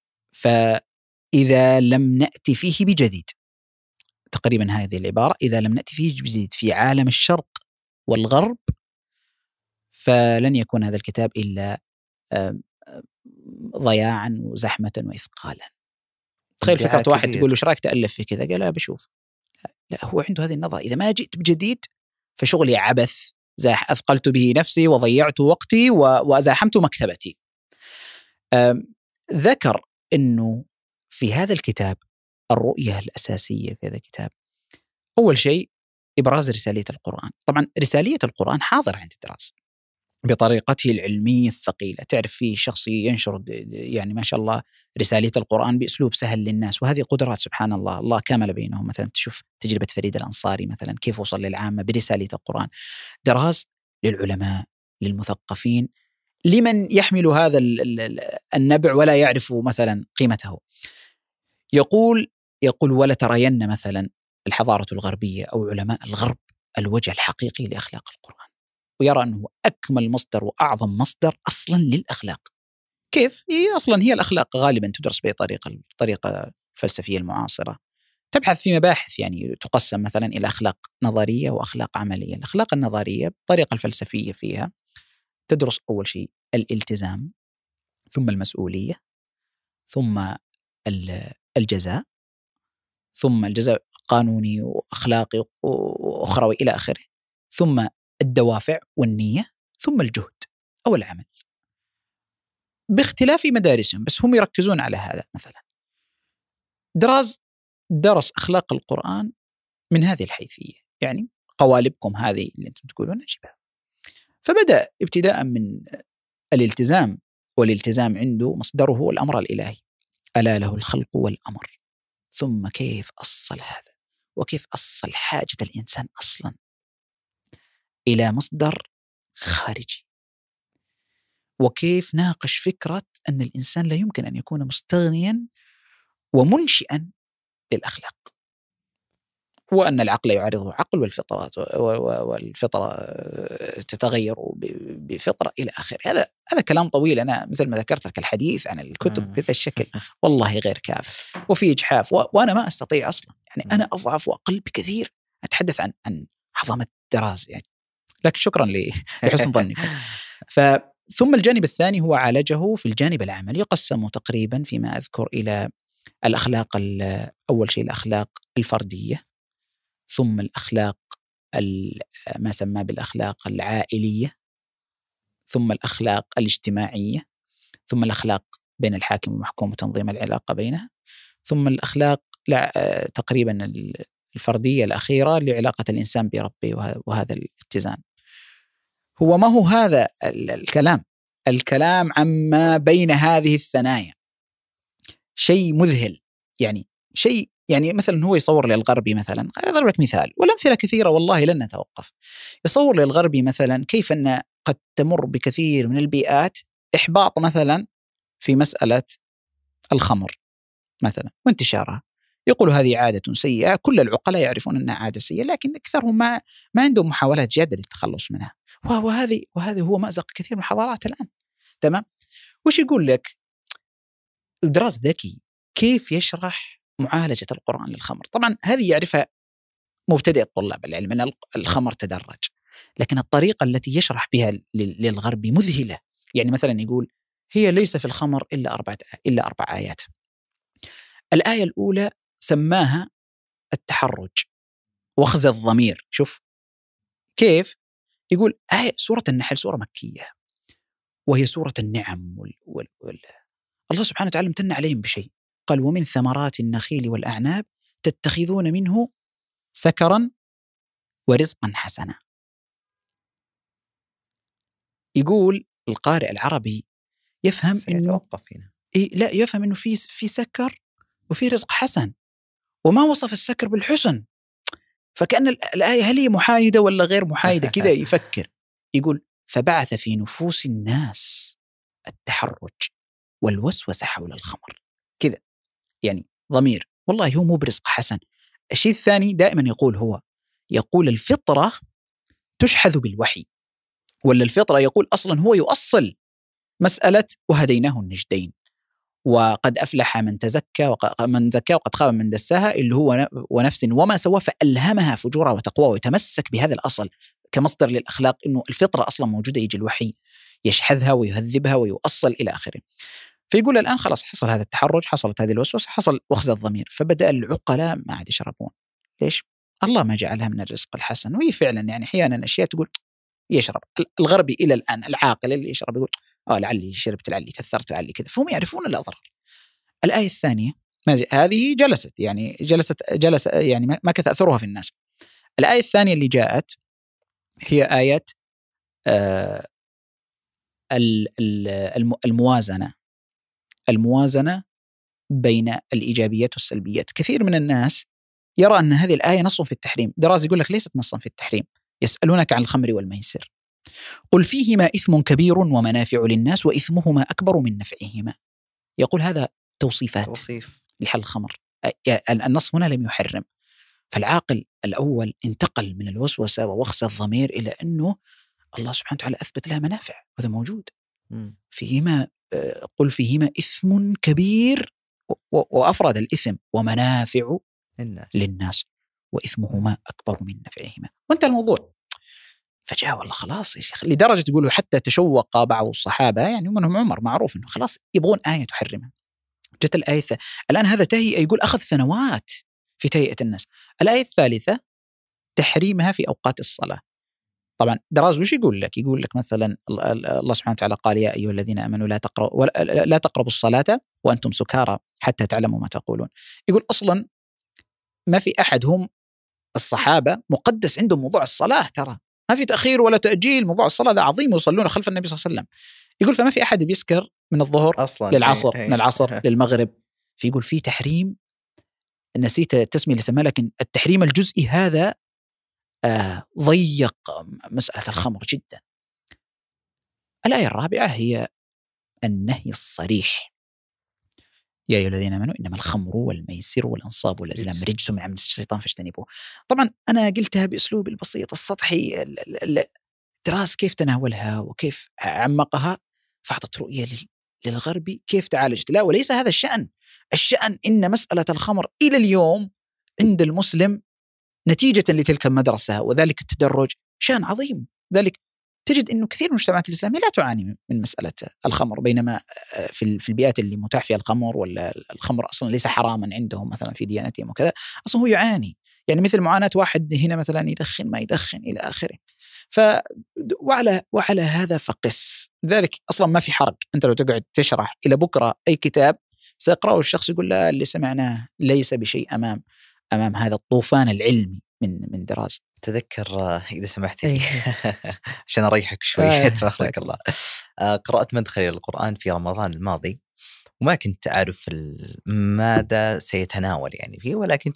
فإذا لم نأتي فيه بجديد، تقريبا هذه العبارة، إذا لم نأتي فيه بجديد في عالم الشرق والغرب فلن يكون هذا الكتاب إلا ضياعا وزحمة وإثقالا. تخيل فكرة واحد تقول له ايش رايك تألف في كذا، قال لا بشوف. لا, لا هو عنده هذه النظرة، إذا ما جئت بجديد فشغلي عبث، زاح أثقلت به نفسي وضيعت وقتي وزاحمت مكتبتي. ذكر أنه في هذا الكتاب الرؤية الأساسية في هذا الكتاب أول شيء إبراز رسالية القرآن. طبعا رسالية القرآن حاضر عند الدراسة بطريقته العلمية الثقيلة، تعرف فيه شخص ينشر يعني ما شاء الله رسالية القرآن بأسلوب سهل للناس، وهذه قدرات سبحان الله، الله كامل بينهم. مثلا تشوف تجربة فريد الأنصاري مثلا كيف وصل للعامة برسالية القرآن. دراس للعلماء للمثقفين لمن يحمل هذا النبع ولا يعرف مثلا قيمته. يقول يقول ولا ترين مثلا الحضارة الغربية أو علماء الغرب الوجه الحقيقي لأخلاق القرآن، ويرى أنه أكمل مصدر وأعظم مصدر أصلا للأخلاق. كيف؟ هي أصلا هي الأخلاق غالبا تدرس بطريقة الطريقة الفلسفية المعاصرة، تبحث في مباحث يعني تقسم مثلا إلى أخلاق نظرية وأخلاق عملية. الأخلاق النظرية بالطريقة الفلسفية فيها تدرس أول شيء الالتزام، ثم المسؤولية، ثم الجزاء، ثم الجزاء قانوني وأخلاقي وأخروي إلى آخره، ثم الدوافع والنية، ثم الجهد أو العمل، باختلاف مدارسهم بس هم يركزون على هذا. مثلا دراز درس أخلاق القرآن من هذه الحيثية، يعني قوالبكم هذه اللي أنتم تقولون نجيبها. فبدأ ابتداء من الالتزام، والالتزام عنده مصدره الأمر الإلهي، ألا له الخلق والأمر. ثم كيف أصل هذا وكيف أصل حاجة الإنسان أصلا إلى مصدر خارجي، وكيف ناقش فكرة أن الإنسان لا يمكن أن يكون مستغنيا ومنشئا للأخلاق، وأن العقل يعارضه عقل، والفطرة والفطرة تتغير بفطرة إلى آخره. هذا هذا كلام طويل، أنا مثل ما ذكرت لك الحديث عن الكتب بهذا الشكل والله غير كاف، وفي إجحاف، وأنا ما أستطيع أصلا، يعني أنا أضعف وأقل بكثير أتحدث عن عن عظمة الدراسة يعني. لكن شكرا لحسن ظنكم. ثم الجانب الثاني هو عالجه في الجانب العملي، يقسم تقريبا فيما أذكر إلى الأخلاق، أول شيء الأخلاق الفردية، ثم الأخلاق ما سمى بالأخلاق العائلية، ثم الأخلاق الاجتماعية، ثم الأخلاق بين الحاكم والمحكوم وتنظيم العلاقة بينها، ثم الأخلاق تقريبا الفردية الأخيرة لعلاقة الإنسان بربه وهذا الاتزان. هو ما هو هذا الكلام الكلام عما بين هذه الثنايا شيء مذهل، يعني شيء يعني مثلا هو يصور للغربي مثلا، أضرب لك مثال والأمثلة كثيرة والله لن نتوقف. يصور للغربي مثلا كيف أن قد تمر بكثير من البيئات إحباط مثلا في مسألة الخمر مثلا وانتشارها، يقول هذه عادة سيئة، كل العقلاء يعرفون أنها عادة سيئة، لكن أكثرهم ما ما عندهم محاولات جادة للتخلص منها، وهذه وهذه هو مأزق كثير من الحضارات الآن. تمام. وش يقول لك دراز ذكي كيف يشرح معالجة القرآن للخمر؟ طبعا هذه يعرفها مبتدئ الطلاب العلم أن الخمر تدرج، لكن الطريقة التي يشرح بها للغرب مذهلة. يعني مثلا يقول هي ليس في الخمر إلا أربعة إلا أربع آيات. الآية الأولى سماها التحرج وخز الضمير. شوف كيف يقول آية سورة النحل سورة مكية وهي سورة النعم وال وال وال الله سبحانه وتعالى امتن عليهم بشيء، قال ومن ثمرات النخيل والأعناب تتخذون منه سكرا ورزقا حسنا. يقول القارئ العربي يفهم إنه إيه لا يفهم إنه في في سكر وفي رزق حسن، وما وصف السكر بالحسن، فكأن الآية هل هي محايدة ولا غير محايدة كذا يفكر. يقول فبعث في نفوس الناس التحرج والوسوسة حول الخمر كذا، يعني ضمير والله هو مو برزق حسن. الشيء الثاني دائما يقول هو يقول الفطرة تشحذ بالوحي، ولا الفطرة يقول أصلا هو يؤصل مسألة وهديناه النجدين، وقد أفلح من تزكى ومن زكى وقد خاب من دساها، اللي هو ونفس وما سوى فألهمها فجورها وتقوى، ويتمسك بهذا الأصل كمصدر للأخلاق، إنه الفطرة أصلا موجودة، يجي الوحي يشحذها ويهذبها ويؤصل إلى آخره. فيقول الآن خلاص حصل هذا التحرج، حصلت هذه الوسوسة، حصل وخز الضمير، فبدأ العقلاء ما عاد يشربون. ليش؟ الله ما جعلها من الرزق الحسن. وهي فعلا يعني أحيانا أشياء تقول يشرب. الغربي إلى الآن العاقل اللي يشرب يقول آه لعلي شربت، لعلي كثرت، لعلي كذا، فهم يعرفون الأضرار. الآية الثانية هذه جلست يعني جلست جلس يعني ما كث أثرها في الناس. الآية الثانية اللي جاءت هي آية آه الموازنة الموازنة بين الإيجابيات والسلبيات. كثير من الناس يرى أن هذه الآية نص في التحريم. دراز يقول لك ليست نصا في التحريم. يسألونك عن الخمر والميسر قل فيهما إثم كبير ومنافع للناس وإثمهما أكبر من نفعهما. يقول هذا توصيفات توصيف لحل الخمر. النص هنا لم يحرم. فالعاقل الأول انتقل من الوسوسة ووخز الضمير إلى أنه الله سبحانه وتعالى أثبت لها منافع، وهذا موجود. م. فيهما قل فيهما إثم كبير، وأفرد الإثم ومنافع الناس. للناس وإثمهما أكبر من نفعهما، وانتهى الموضوع. فجاء والله خلاص يا شيخ، لدرجة تقولوا حتى تشوق بعض الصحابة، يعني منهم عمر معروف أنه خلاص يبغون آية تحرمها. جت الآية الآن هذا تهيئة، يقول أخذ سنوات في تهيئة الناس. الآية الثالثة تحريمها في أوقات الصلاة. طبعا دراز وش يقول لك؟ يقول لك مثلا الله سبحانه وتعالى قال يا أيها الذين آمنوا لا تقربوا لا تقربوا الصلاة وأنتم سكارى حتى تعلموا ما تقولون. يقول أصلا ما في أحد هم الصحابة مقدس عندهم موضوع الصلاة، ترى ما في تأخير ولا تأجيل، موضوع الصلاة ذا عظيم، يصلون خلف النبي صلى الله عليه وسلم. يقول فما في أحد بيسكر من الظهر أصلاً للعصر، هي هي. من العصر للمغرب. فيقول في تحريم، نسيت التسمية اللي سماه، لكن التحريم الجزئي هذا آه ضيق مسألة الخمر جدا. الآية الرابعة هي النهي الصريح يا أيها الذين آمنوا إنما الخمر والميسر والأنصاب والأزلام رجس من عمل الشيطان فاجتنبوه. طبعا أنا قلتها بأسلوب البسيط السطحي، الدراسة كيف تناولها وكيف عمقها، فأعطت رؤية للغربي كيف تعالجت. لا، وليس هذا الشأن. الشأن إن مسألة الخمر إلى اليوم عند المسلم نتيجة لتلك المدرسة وذلك التدرج شأن عظيم. ذلك تجد أنه كثير من المجتمعات الإسلامية لا تعاني من مسألة الخمر، بينما في البيئات اللي متاح فيها الخمر ولا الخمر أصلا ليس حراما عندهم مثلا في ديانتهم وكذا، أصلا هو يعاني، يعني مثل معاناة واحد هنا مثلا يدخن ما يدخن إلى آخره. ف وعلى وعلى هذا فقس. ذلك أصلا ما في حرج، أنت لو تقعد تشرح إلى بكرة أي كتاب سيقرأه الشخص يقول لا اللي سمعناه ليس بشيء أمام أمام هذا الطوفان العلمي من من دراسة. تذكر إذا سمحت لي عشان أريحك شوي تبارك الله، قرأت مدخلي للقرآن في رمضان الماضي وما كنت أعرف ماذا سيتناول يعني فيه، ولكن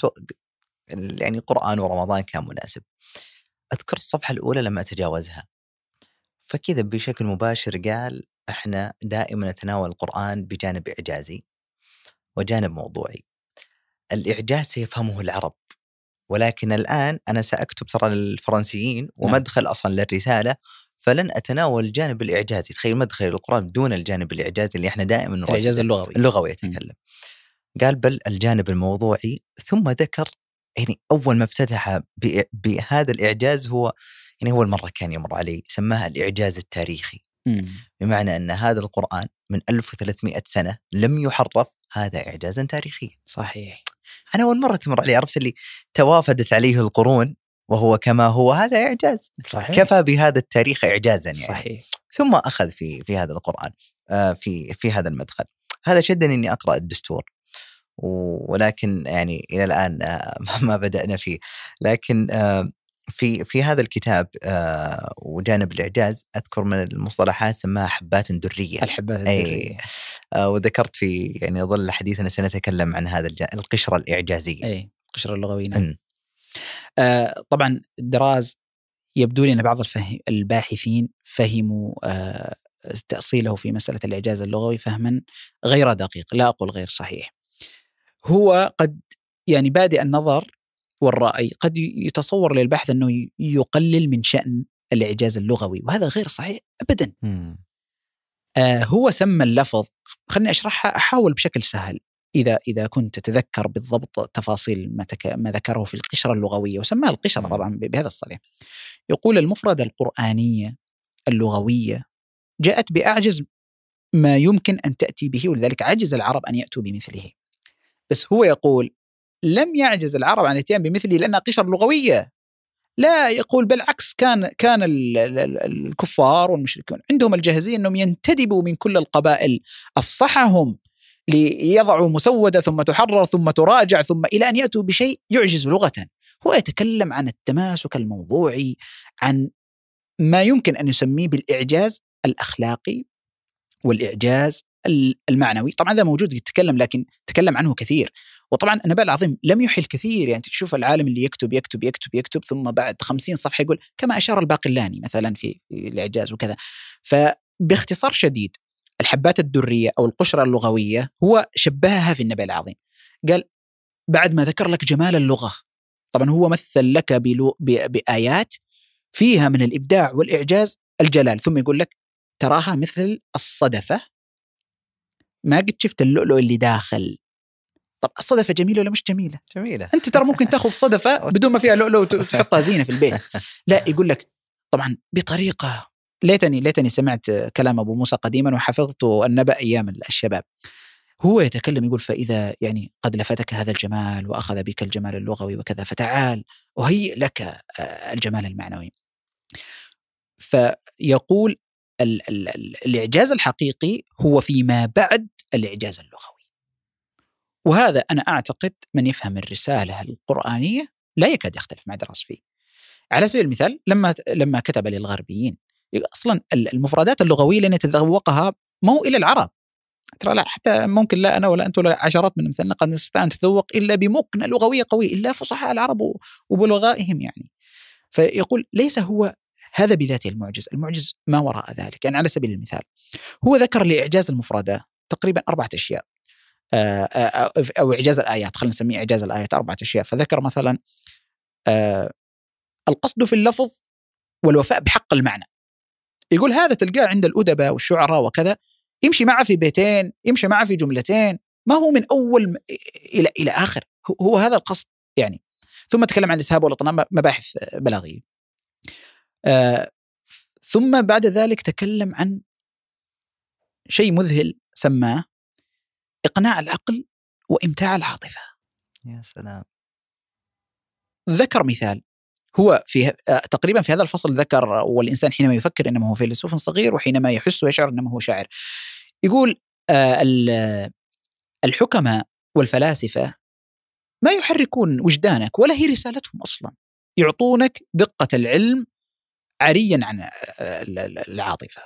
يعني القرآن ورمضان كان مناسب. أذكر الصفحة الأولى لما أتجاوزها فكذا بشكل مباشر قال إحنا دائما نتناول القرآن بجانب إعجازي وجانب موضوعي. الإعجاز سيفهمه العرب، ولكن الآن أنا سأكتب ترى للفرنسيين ومدخل أصلا للرسالة، فلن أتناول الجانب الإعجازي. تخيل مدخل القرآن دون الجانب الإعجازي اللي إحنا دائما نرد الإعجاز اللغوي اللغوي يتكلم. قال بل الجانب الموضوعي، ثم ذكر يعني أول ما افتتح بهذا الإعجاز هو يعني أول مرة كان يمر علي سماها الإعجاز التاريخي. مم. بمعنى أن هذا القرآن من ألف وثلاثمائة سنة لم يحرف، هذا إعجازا تاريخيا. صحيح. أنا أول مرة تمر علي، عرفت اللي توافدت عليه القرون وهو كما هو، هذا إعجاز. صحيح. كفى بهذا التاريخ إعجازا يعني. صحيح. ثم أخذ في في هذا القرآن آه في في هذا المدخل. هذا شدني إني أقرأ الدستور، ولكن يعني إلى الآن آه ما بدأنا فيه. لكن آه في في هذا الكتاب آه وجانب الإعجاز أذكر من المصطلحات سماها حبات درية. الحبات الدرية. آه وذكرت في يعني ظل حديثنا سنتكلم عن هذا القشرة الإعجازية. أي القشرة اللغوية. نعم. آه طبعا دراز يبدو لي أن بعض الباحثين فهموا آه تأصيله في مسألة الإعجاز اللغوي فهما غير دقيق، لا أقول غير صحيح. هو قد يعني بادئ النظر والرأي قد يتصور للبحث أنه يقلل من شأن الإعجاز اللغوي، وهذا غير صحيح أبدا. آه هو سمى اللفظ، خلني أشرحها أحاول بشكل سهل إذا إذا كنت تتذكر بالضبط تفاصيل ما, تك... ما ذكره في القشرة اللغوية، وسماها القشرة طبعا بهذا الصريح. يقول المفردة القرآنية اللغوية جاءت بأعجز ما يمكن أن تأتي به، ولذلك عجز العرب أن يأتوا بمثله. بس هو يقول لم يعجز العرب عن الاتيان بمثله لأنها قشرة لغوية، لا، يقول بالعكس، كان كان الكفار والمشركون عندهم الجاهزية أنهم ينتدبوا من كل القبائل أفصحهم ليضعوا مسودة ثم تحرر ثم تراجع ثم إلى أن يأتوا بشيء يعجز لغة. هو يتكلم عن التماسك الموضوعي، عن ما يمكن أن يسميه بالإعجاز الأخلاقي والإعجاز المعنوي. طبعا هذا موجود يتكلم، لكن تكلم عنه كثير. وطبعا النبأ العظيم لم يحل كثير، يعني تشوف العالم اللي يكتب يكتب يكتب يكتب ثم بعد خمسين صفحة يقول كما أشار الباقلاني مثلا في الإعجاز وكذا. فباختصار شديد الحبات الدرية أو القشرة اللغوية هو شبهها في النبأ العظيم. قال بعد ما ذكر لك جمال اللغة، طبعا هو مثل لك بآيات فيها من الإبداع والإعجاز الجلال، ثم يقول لك تراها مثل الصدفة، ما قد شفت اللؤلؤ اللي داخل. طب الصدفة جميلة ولا مش جميلة؟ جميلة. أنت ترى ممكن تأخذ صدفة بدون ما فيها لؤلؤ وتحطها زينة في البيت. لا، يقول لك طبعا بطريقة، ليتني ليتني سمعت كلام أبو موسى قديما وحفظت النبأ أيام الشباب. هو يتكلم يقول فإذا يعني قد لفتك هذا الجمال وأخذ بك الجمال اللغوي وكذا، فتعال وهيئ لك الجمال المعنوي. فيقول ال ال ال الإعجاز الحقيقي هو فيما بعد الإعجاز اللغوي. وهذا أنا أعتقد من يفهم الرسالة القرآنية لا يكاد يختلف مع دراسة فيه. على سبيل المثال لما لما كتب للغربيين، أصلا المفردات اللغوية اللي نتذوقها مو إلى العرب، ترى لا، حتى ممكن لا أنا ولا أنت ولا عشرات من مثلنا قد نستطيع أن نتذوق إلا بمكنة لغوية قوية، إلا فصحاء العرب وبلغائهم يعني. فيقول ليس هو هذا بذاته المعجز، المعجز ما وراء ذلك. يعني على سبيل المثال هو ذكر لإعجاز المفردات تقريبا أربعة أشياء، أو إعجاز الآيات، خلينا نسميه إعجاز الآيات أربعة أشياء. فذكر مثلا القصد في اللفظ والوفاء بحق المعنى. يقول هذا تلقاه عند الأدباء والشعراء وكذا، يمشي معه في بيتين، يمشي معه في جملتين، ما هو من أول إلى إلى آخر، هو هذا القصد يعني. ثم تكلم عن الإسهاب والإطناب، مباحث بلاغية. آه ثم بعد ذلك تكلم عن شيء مذهل سماه إقناع العقل وإمتاع العاطفة. يا سلام. ذكر مثال، هو في تقريبا في هذا الفصل ذكر والإنسان حينما يفكر إنما هو فيلسوف صغير، وحينما يحس ويشعر إنما هو شاعر. يقول آه الحكماء والفلاسفة ما يحركون وجدانك ولا هي رسالتهم أصلا، يعطونك دقة العلم عريا عن العاطفة.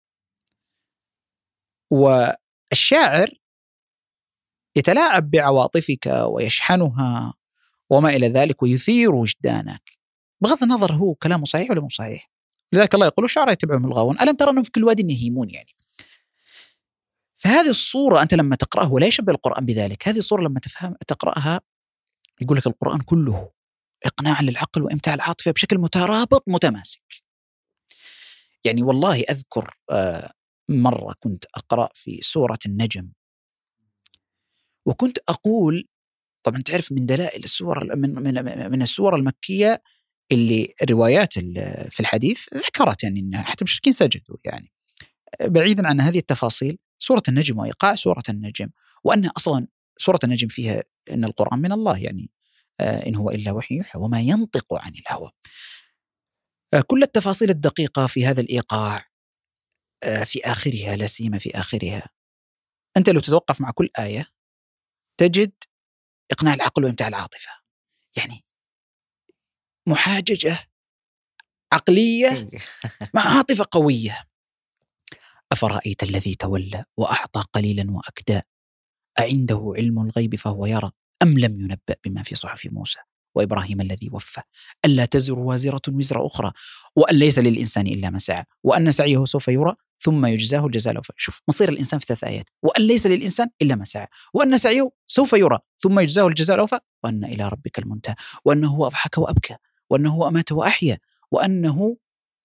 والشاعر يتلاعب بعواطفك ويشحنها وما إلى ذلك ويثير وجدانك، بغض النظر هو كلامه صحيح ولا مو صحيح. لذلك الله يقول الشعراء يتبعهم الغاوون ألم ترى أنهم في كل واد يهيمون يعني. فهذه الصورة أنت لما تقرأه ولا يشبه القرآن بذلك، هذه الصورة لما تفهم تقرأها يقول لك القرآن كله إقناع للعقل وإمتاع العاطفة بشكل مترابط متماسك. يعني والله أذكر مرة كنت أقرأ في سورة النجم، وكنت أقول طبعا تعرف من دلائل السور من من من السور المكية اللي روايات في الحديث ذكرت يعني إن حتى المشركين سجدوا، يعني بعيدا عن هذه التفاصيل سورة النجم وإيقاع سورة النجم، وأن أصلا سورة النجم فيها إن القرآن من الله، يعني إن هو إلا وحي يوحى وما ينطق عن الهوى. كل التفاصيل الدقيقة في هذا الإيقاع في آخرها، لا سيما في آخرها، أنت لو تتوقف مع كل آية تجد إقناع العقل وإمتاع العاطفة، يعني محاججة عقلية مع عاطفة قوية. أفرأيت الذي تولى وأعطى قليلا وأكدى أعنده علم الغيب فهو يرى أم لم ينبأ بما في صحف موسى وإبراهيم الذي وفى ألا تزر وازرة وزر أخرى وأن ليس للإنسان إلا ما سعى وأن سعيه سوف يرى ثم يجزاه الجزاء الأوفى. شوف مصير الإنسان في ثلاث آيات، وأن ليس للإنسان إلا ما سعى وأن سعيه سوف يرى ثم يجزاه الجزاء الأوفى وأن إلى ربك المنتهى وأنه هو أضحك وأبكى وأنه هو أمات وأحيا وأنه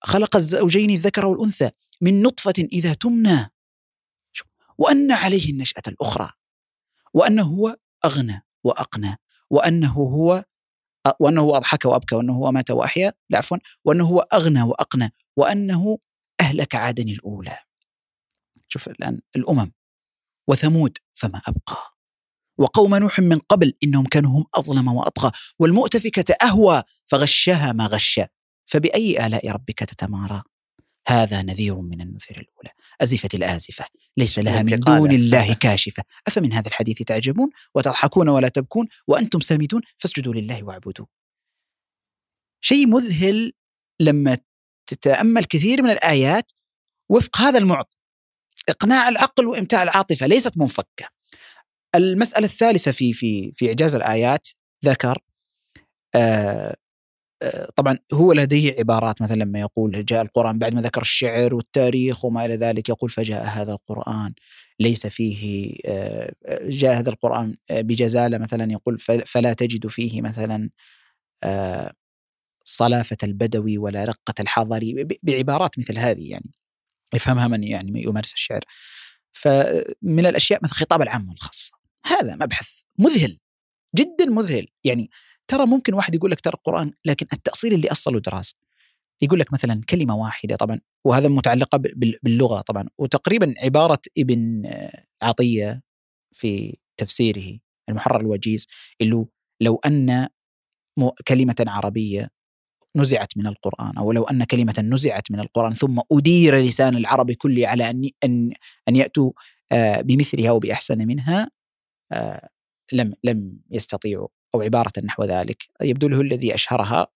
خلق الزوجين الذكر والأنثى من نطفة إذا تمنى، وأن عليه النشأة الأخرى، وأنه هو أغنى وأقنى، وأنه هو وأنه هو أضحك وأبكى، وأنه هو مات وأحيا، لا عفوا، وأنه هو أغنى وأقنى، وأنه أهلك عادا الأولى. شوف الآن الأمم، وثمود فما أبقى، وقوم نوح من قبل إنهم كانوا هم أظلم وأطغى، والمؤتفكة أهوى فغشها ما غشى، فبأي آلاء ربك تتمارى، هذا نذير من النذر الأولى، أزفت الآزفة ليس لها من دون الله كاشفة، أفمن هذا الحديث تعجبون وتضحكون ولا تبكون وأنتم سامدون فاسجدوا لله واعبدوا. شيء مذهل لما تتأمل كثير من الآيات وفق هذا المعطى، إقناع العقل وإمتاع العاطفة، ليست منفكة. المسألة الثالثة في في في إعجاز الآيات ذكر آه آه طبعا هو لديه عبارات، مثلا لما يقول جاء القرآن بعد ما ذكر الشعر والتاريخ وما إلى ذلك، يقول فجاء هذا القرآن ليس فيه آه جاء هذا القرآن بجزالة، مثلا يقول فلا تجد فيه مثلا آه صلافة البدوي ولا رقة الحضري، بعبارات مثل هذه يعني يفهمها من يعني يمارس الشعر. فمن الأشياء مثل خطاب العام والخاص، هذا مبحث مذهل جدا مذهل. يعني ترى ممكن واحد يقول لك ترى القرآن، لكن التأصيل اللي أصله دراسة، يقول لك مثلا كلمة واحدة طبعا، وهذا متعلقة باللغة طبعا، وتقريبا عبارة ابن عطية في تفسيره المحرر الوجيز، اللي لو أن كلمة عربية نزعت من القرآن، أو لو أن كلمة نزعت من القرآن ثم أدير لسان العرب كله على أن أن أن يأتوا بمثلها وبأحسن منها، لم لم يستطيعوا، أو عبارة نحو ذلك يبدو له الذي أشهرها.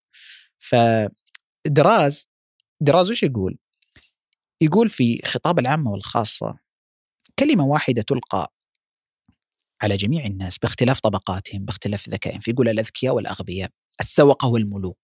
فدراز دراز وش يقول؟ يقول في خطاب العامة والخاصة كلمة واحدة تلقى على جميع الناس باختلاف طبقاتهم باختلاف ذكائهم، فيقول الأذكياء والأغبياء، السوقة والملوك،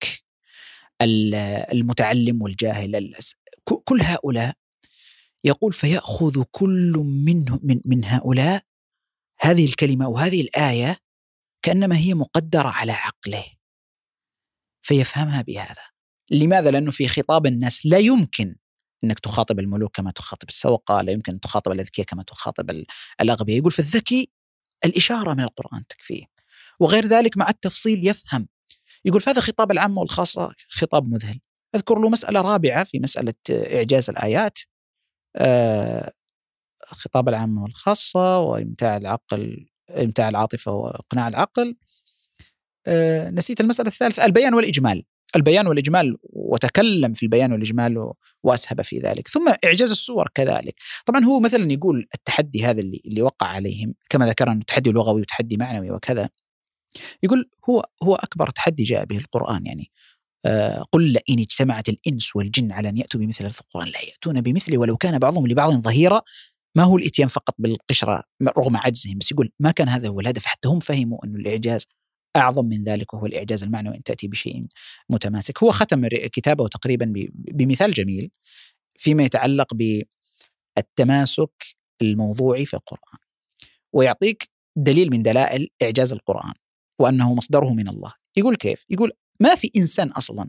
المتعلم والجاهل، كل هؤلاء، يقول فيأخذ كل منه من, من هؤلاء هذه الكلمة وهذه الآية كأنما هي مقدرة على عقله فيفهمها بهذا. لماذا؟ لأنه في خطاب الناس لا يمكن أنك تخاطب الملوك كما تخاطب السوقة، لا يمكن أن تخاطب الأذكياء كما تخاطب الأغبياء. يقول فالذكي الإشارة من القرآن تكفيه، وغير ذلك مع التفصيل يفهم. يقول فهذا خطاب العامة والخاصة خطاب مذهل. أذكر له مسألة رابعة في مسألة إعجاز الآيات، آه خطاب العامة والخاصة وإمتاع العقل، إمتاع العاطفة وإقناع العقل. آه نسيت المسألة الثالثة، البيان والإجمال. البيان والإجمال، وتكلم في البيان والإجمال وأسهب في ذلك. ثم إعجاز الصور كذلك. طبعا هو مثلا يقول التحدي هذا اللي اللي وقع عليهم كما ذكرنا، تحدي لغوي وتحدي معنوي وكذا، يقول هو هو أكبر تحدي جاء به القرآن. يعني آه قل لئن اجتمعت الإنس والجن على أن يأتوا بمثل القرآن لا يأتون بمثله ولو كان بعضهم لبعض ظهيرا. ما هو الإتيان فقط بالقشرة رغم عجزهم، بس يقول ما كان هذا هو الهدف، حتى هم فهموا أن الإعجاز أعظم من ذلك، وهو الإعجاز المعنوي أن تأتي بشيء متماسك. هو ختم كتابه تقريبا بمثال جميل فيما يتعلق بالتماسك الموضوعي في القرآن، ويعطيك دليل من دلائل إعجاز القرآن وأنه مصدره من الله. يقول كيف؟ يقول ما في إنسان أصلا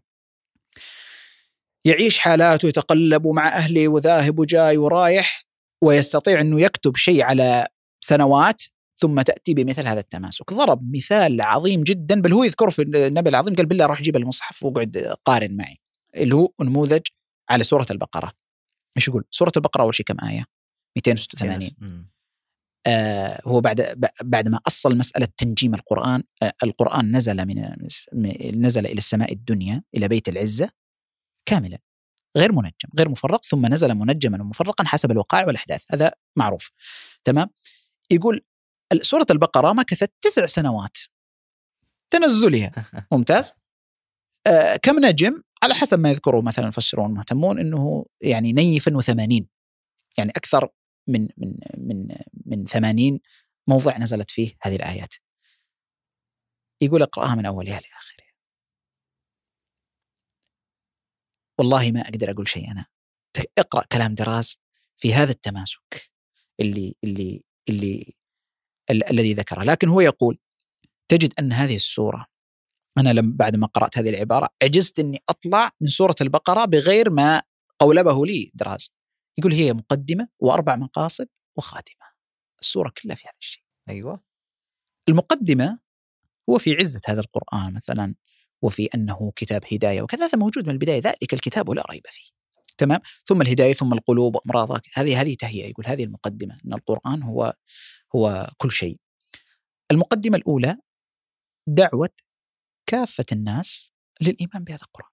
يعيش حالاته ويتقلب مع أهله وذاهب وجاي ورايح ويستطيع أنه يكتب شيء على سنوات ثم تأتي بمثل هذا التماسك. ضرب مثال عظيم جدا، بل هو يذكر في النبي العظيم قال بالله روح جيب المصحف وقعد قارن معي، اللي هو نموذج على سورة البقرة. إيش يقول؟ سورة البقرة أول شيء كم آية؟ مئتين وستة وثمانين. آه هو بعد بعد ما أصل مسألة تنجيم القرآن، آه القرآن نزل من نزل إلى السماء الدنيا إلى بيت العزة كاملا غير منجم غير مفرق، ثم نزل منجما ومفرقا حسب الوقائع والأحداث، هذا معروف تمام. يقول سورة البقرة مكثت تسع سنوات تنزلها ممتاز. آه كم نجم؟ على حسب ما يذكروا مثلا المفسرون المهتمون إنه يعني نيفا وثمانين، يعني أكثر من من من من ثمانين موضع نزلت فيه هذه الآيات. يقول اقرأها من أولها لآخرها. والله ما أقدر أقول شيء أنا. اقرأ كلام دراز في هذا التماسك اللي اللي اللي ال- الذي ذكره. لكن هو يقول تجد أن هذه السورة أنا لم بعد ما قرأت هذه العبارة عجزت أني أطلع من سورة البقرة بغير ما قولبه لي دراز. يقول هي مقدمة وأربع مقاصد وخاتمة، السورة كلها في هذا الشيء. أيوة. المقدمة هو في عزة هذا القرآن مثلا، وفي أنه كتاب هداية وكذا، هذا موجود من البداية، ذلك الكتاب لا ريب فيه. تمام. ثم الهداية، ثم القلوب وأمراضها، هذه هذه تهيئة. يقول هذه المقدمة، أن القرآن هو هو كل شيء. المقدمة الأولى دعوة كافة الناس للإيمان بهذا القرآن.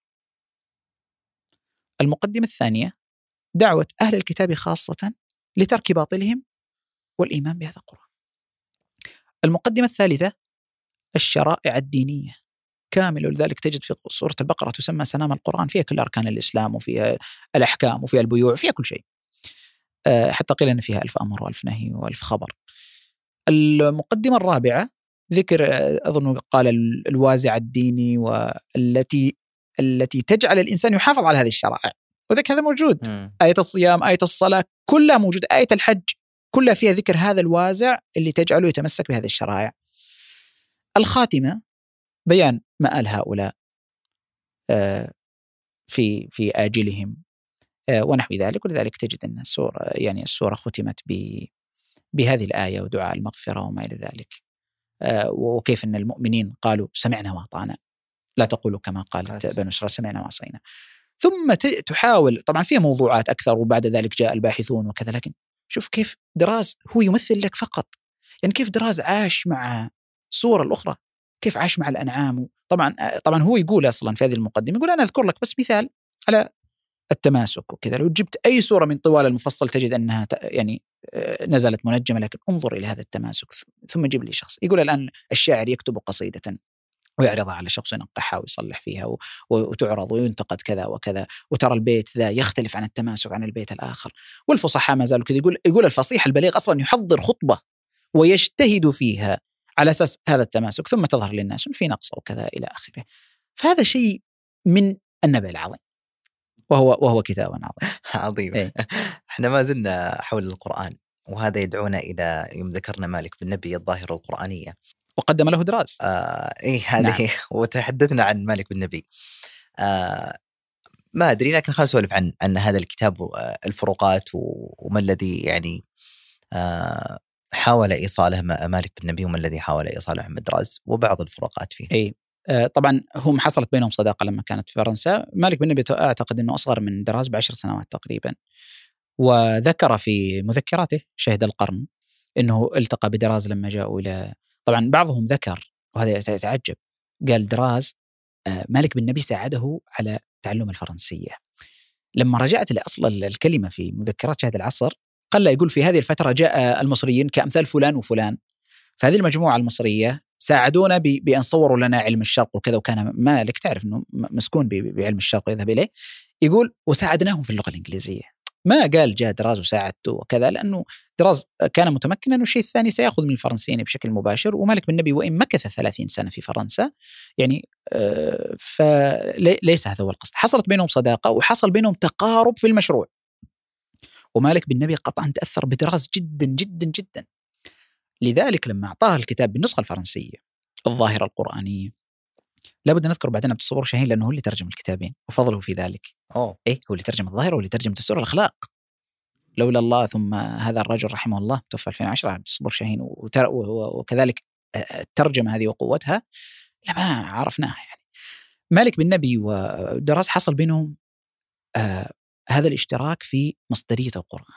المقدمة الثانية دعوة أهل الكتاب خاصة لترك باطلهم والإيمان بهذا القرآن. المقدمة الثالثة الشرائع الدينية كامل، لذلك تجد في سورة البقرة تسمى سنام القرآن، فيها كل أركان الإسلام وفيها الأحكام وفيها البيوع، فيها كل شيء، حتى قيل أن فيها ألف أمر وألف نهي وألف خبر. المقدمة الرابعة ذكر أظن قال الوازع الديني، والتي التي تجعل الإنسان يحافظ على هذه الشرائع، وذلك هذا موجود. م. آية الصيام، آية الصلاة، كلها موجودة. آية الحج كلها فيها ذكر هذا الوازع اللي تجعله يتمسك بهذه الشرائع. الخاتمة بيان مآل هؤلاء في في آجلهم ونحو ذلك، ولذلك تجد أن السورة يعني السورة ختمت بهذه الآية ودعاء المغفرة وما إلى ذلك، وكيف أن المؤمنين قالوا سمعنا وأطعنا، لا تقولوا كما قالت بنو إسرائيل سمعنا وعصينا. ثم تحاول، طبعا فيها موضوعات أكثر، وبعد ذلك جاء الباحثون وكذا، لكن شوف كيف دراز هو يمثل لك فقط، يعني كيف دراز عاش مع الصورة الأخرى، كيف عاش مع الأنعام. طبعا طبعا هو يقول أصلا في هذه المقدمة، يقول أنا أذكر لك بس مثال على التماسك وكذا، لو جبت أي سورة من طوال المفصل تجد أنها يعني نزلت منجمة، لكن انظر إلى هذا التماسك. ثم جيب لي شخص، يقول الآن الشاعر يكتب قصيدة ويعرضها على شخص ينقحها ويصلح فيها وتعرض وينتقد كذا وكذا، وترى البيت ذا يختلف عن التماسك عن البيت الآخر. والفصحاء ما زالوا كذا، يقول يقول الفصيح البليغ أصلا يحضر خطبة ويجتهد فيها على أساس هذا التماسك، ثم تظهر للناس في نقص وكذا إلى آخره. فهذا شيء من النبأ العظيم، وهو وهو كتاب عظيم عظيم. إيه؟ احنا ما زلنا حول القرآن، وهذا يدعونا إلى يوم ذكرنا مالك بن نبي الظاهرة القرآنية، وقدم له دراز. آه إيه هذه. نعم. وتحدثنا عن مالك بن نبي. آه ما أدري، لكن خلينا نسولف عن عن هذا الكتاب، الفروقات وما الذي يعني آه حاول إيصاله مالك بن نبي، وما الذي حاول إيصاله أحمد دراز، وبعض الفروقات فيه. إيه آه طبعا هم حصلت بينهم صداقة لما كانت في فرنسا. مالك بن نبي أعتقد أنه أصغر من دراز بعشر سنوات تقريبا، وذكر في مذكراته شهد القرن أنه التقى بدراز لما جاءوا إلى، طبعا بعضهم ذكر وهذا يتعجب، قال دراز مالك بن نبي ساعده على تعلم الفرنسية. لما رجعت لأصل الكلمة في مذكرات شهد العصر، قال لا، يقول في هذه الفترة جاء المصريين كأمثال فلان وفلان، فهذه المجموعة المصرية ساعدونا بأن صوروا لنا علم الشرق وكذا، وكان مالك تعرف أنه مسكون بعلم الشرق ويذهب إليه، يقول وساعدناهم في اللغة الإنجليزية. ما قال جاء دراز وساعدته وكذا، لأنه دراز كان متمكنا، والشيء الثاني سيأخذ من الفرنسيين بشكل مباشر. ومالك بن نبي وإن مكث ثلاثين سنة في فرنسا يعني فليس هذا هو القصد. حصلت بينهم صداقة وحصل بينهم تقارب في المشروع، ومالك بن نبي قطعا تأثر بدراز جدا جدا جدا. لذلك لما أعطاه الكتاب بالنسخة الفرنسية الظاهرة القرآنية، لابد نذكر بعدين عبد الصبور شاهين، لأنه هو اللي ترجم الكتابين وفضله في ذلك. أوه. إيه هو اللي ترجم الظاهرة واللي ترجم دستور الأخلاق، لولا الله ثم هذا الرجل رحمه الله توفى ألفين وعشرة عبد الصبور شاهين، وكذلك الترجمة هذه وقوتها لما عرفناها. يعني مالك بن نبي ودراز حصل بينهم آه هذا الاشتراك في مصدرية القرآن.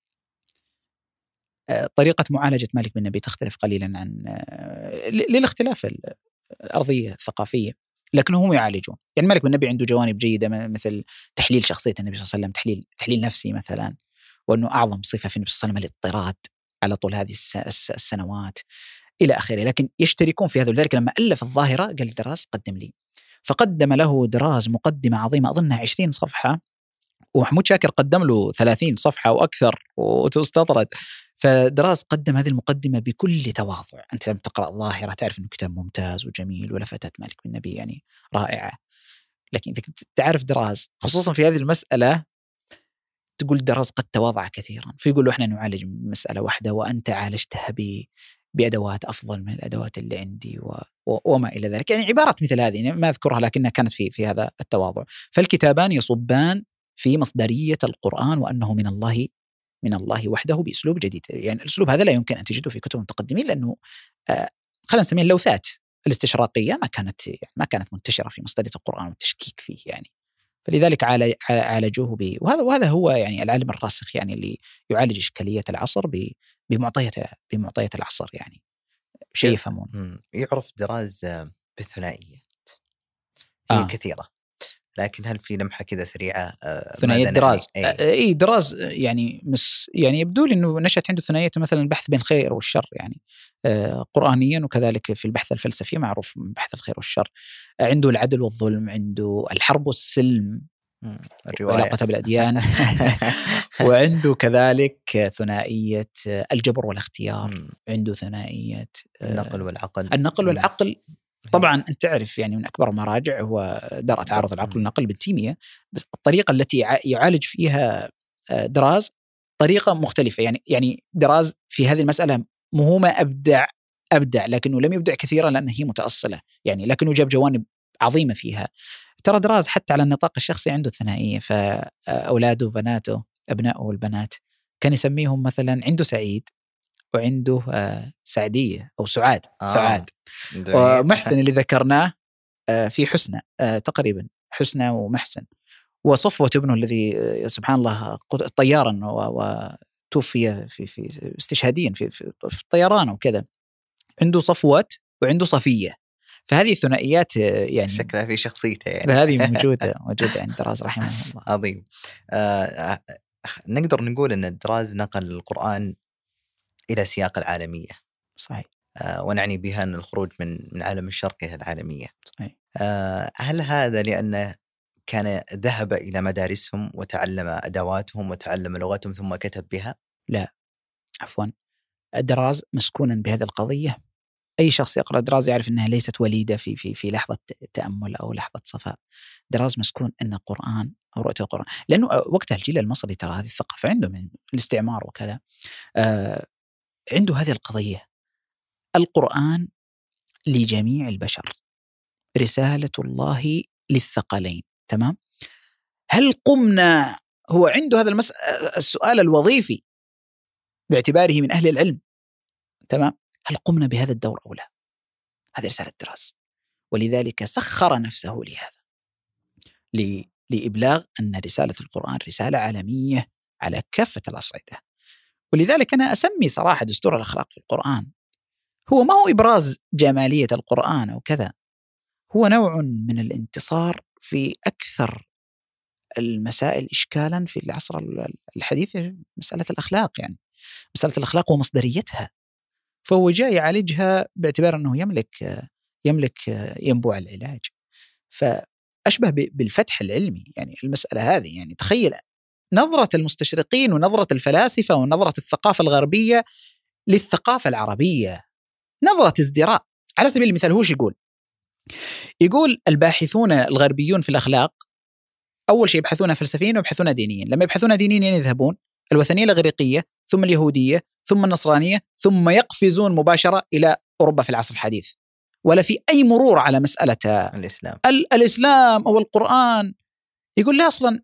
آه طريقة معالجة مالك بن نبي تختلف قليلا عن آه للاختلاف الأرضية الثقافية، لكنهم يعالجون. يعني مالك بن نبي عنده جوانب جيدة مثل تحليل شخصية النبي صلى الله عليه وسلم، تحليل تحليل نفسي مثلا، وأنه أعظم صفة في النبي صلى الله عليه وسلم الاضطراد على طول هذه السنوات إلى آخره. لكن يشتركون في هذا، ولذلك لما ألف الظاهرة قال دراز قدم لي، فقدم له دراز مقدمة عظيمة أظنها عشرين صفحة، ومحمود شاكر قدم له ثلاثين صفحة وأكثر وتستطرد. فدراز قدم هذه المقدمة بكل تواضع. أنت لما تقرأ الظاهرة تعرف أنه كتاب ممتاز وجميل، ولفتات مالك بن نبي يعني رائعة، لكن إذا تعرف دراز خصوصا في هذه المسألة تقول دراز قد تواضع كثيرا، فيقول له إحنا نعالج مسألة واحدة وأنت عالجتها بأدوات أفضل من الأدوات اللي عندي و... و... وما إلى ذلك. يعني عبارات مثل هذه ما أذكرها لكنها كانت في في هذا التواضع. فالكتابان يصبان في مصدرية القرآن وأنه من الله من الله وحده بأسلوب جديد. يعني الأسلوب هذا لا يمكن أن تجده في كتب المتقدمين، لأنه آه خلينا نسميه اللوثات الاستشراقية ما كانت يعني ما كانت منتشرة في مصدرية القرآن والتشكيك فيه يعني. فلذلك عالجوه ب وهذا وهذا هو يعني العالم الراسخ يعني اللي يعالج إشكالية العصر بمعطيات بمعطيات العصر، يعني شيء يفهمون. يعرف دراز بالثنائية هي آه. كثيرة، لكن هل في لمحة كذا سريعة ثنائية دراز؟ اي دراز يعني مس يعني يبدو لي انه نشأت عنده ثنائية مثلا البحث بين الخير والشر يعني آه قرآنيا، وكذلك في البحث الفلسفي معروف من بحث الخير والشر. آه عنده العدل والظلم، عنده الحرب والسلم، علاقة بالأديان وعنده كذلك ثنائية الجبر والاختيار، مم. عنده ثنائية النقل والعقل النقل والعقل طبعا أنت تعرف يعني من أكبر مراجع هو درء تعارض العقل والنقل بالتيمية، بس الطريقة التي يعالج فيها دراز طريقة مختلفة. يعني يعني دراز في هذه المسألة مو ما أبدع أبدع لكنه لم يبدع كثيرا لأنه هي متأصلة يعني، لكنه جاب جوانب عظيمة فيها. ترى دراز حتى على النطاق الشخصي عنده ثنائية، فأولاده وبناته أبنائه والبنات كان يسميهم مثلا عنده سعيد وعنده سعدية أو سعاد آه. سعاد ومحسن اللي ذكرناه في حسنى تقريبا حسنى ومحسن، وصفوة ابنه الذي سبحان الله طيارا وتوفي في في استشهاديا في في, في الطيران وكذا، عنده صفوة وعنده صفية. فهذه الثنائيات يعني شكلها في شخصيته يعني هذه موجودة موجودة عند دراز رحمه الله. عظيم. آه نقدر نقول أن دراز نقل القرآن إلى سياق العالمية. صحيح. آه ونعني بها أن الخروج من من عالم الشرق إلى العالمية. صحيح. آه هل هذا لأنه كان ذهب إلى مدارسهم وتعلم أدواتهم وتعلم لغتهم ثم كتب بها؟ لا عفوا، دراز مسكونا بهذه القضية. أي شخص يقرأ دراز يعرف أنها ليست وليدة في في في لحظة تأمل أو لحظة صفاء. دراز مسكون أن القرآن أو رؤية القرآن، لأنه وقتها الجيل المصري ترى هذه الثقافة عنده من الاستعمار وكذا، آه عنده هذه القضية. القرآن لجميع البشر، رسالة الله للثقلين. تمام. هل قمنا هو عنده هذا المس... السؤال الوظيفي باعتباره من أهل العلم. تمام. هل قمنا بهذا الدور أو لا؟ هذه رسالة دراز، ولذلك سخر نفسه لهذا ل... لإبلاغ أن رسالة القرآن رسالة عالمية على كافة الأصعدة. ولذلك أنا أسمي صراحة دستور الأخلاق في القرآن هو ما هو إبراز جمالية القرآن أو كذا، هو نوع من الانتصار في أكثر المسائل إشكالا في العصر الحديث، مسألة الأخلاق. يعني مسألة الأخلاق ومصدريتها، فهو جاي يعالجها باعتبار أنه يملك يملك ينبوع العلاج. فأشبه بالفتح العلمي يعني المسألة هذه. يعني تخيل نظرة المستشرقين ونظرة الفلاسفة ونظرة الثقافة الغربية للثقافة العربية، نظرة ازدراء. على سبيل المثال هو شو يقول؟ يقول الباحثون الغربيون في الأخلاق أول شيء يبحثون فلسفيا ويبحثون دينيا. لما يبحثون دينيا يذهبون الوثنية الإغريقية ثم اليهودية ثم النصرانية ثم يقفزون مباشرة إلى أوروبا في العصر الحديث، ولا في أي مرور على مسألة الإسلام ال- الإسلام أو القرآن. يقول لا، أصلا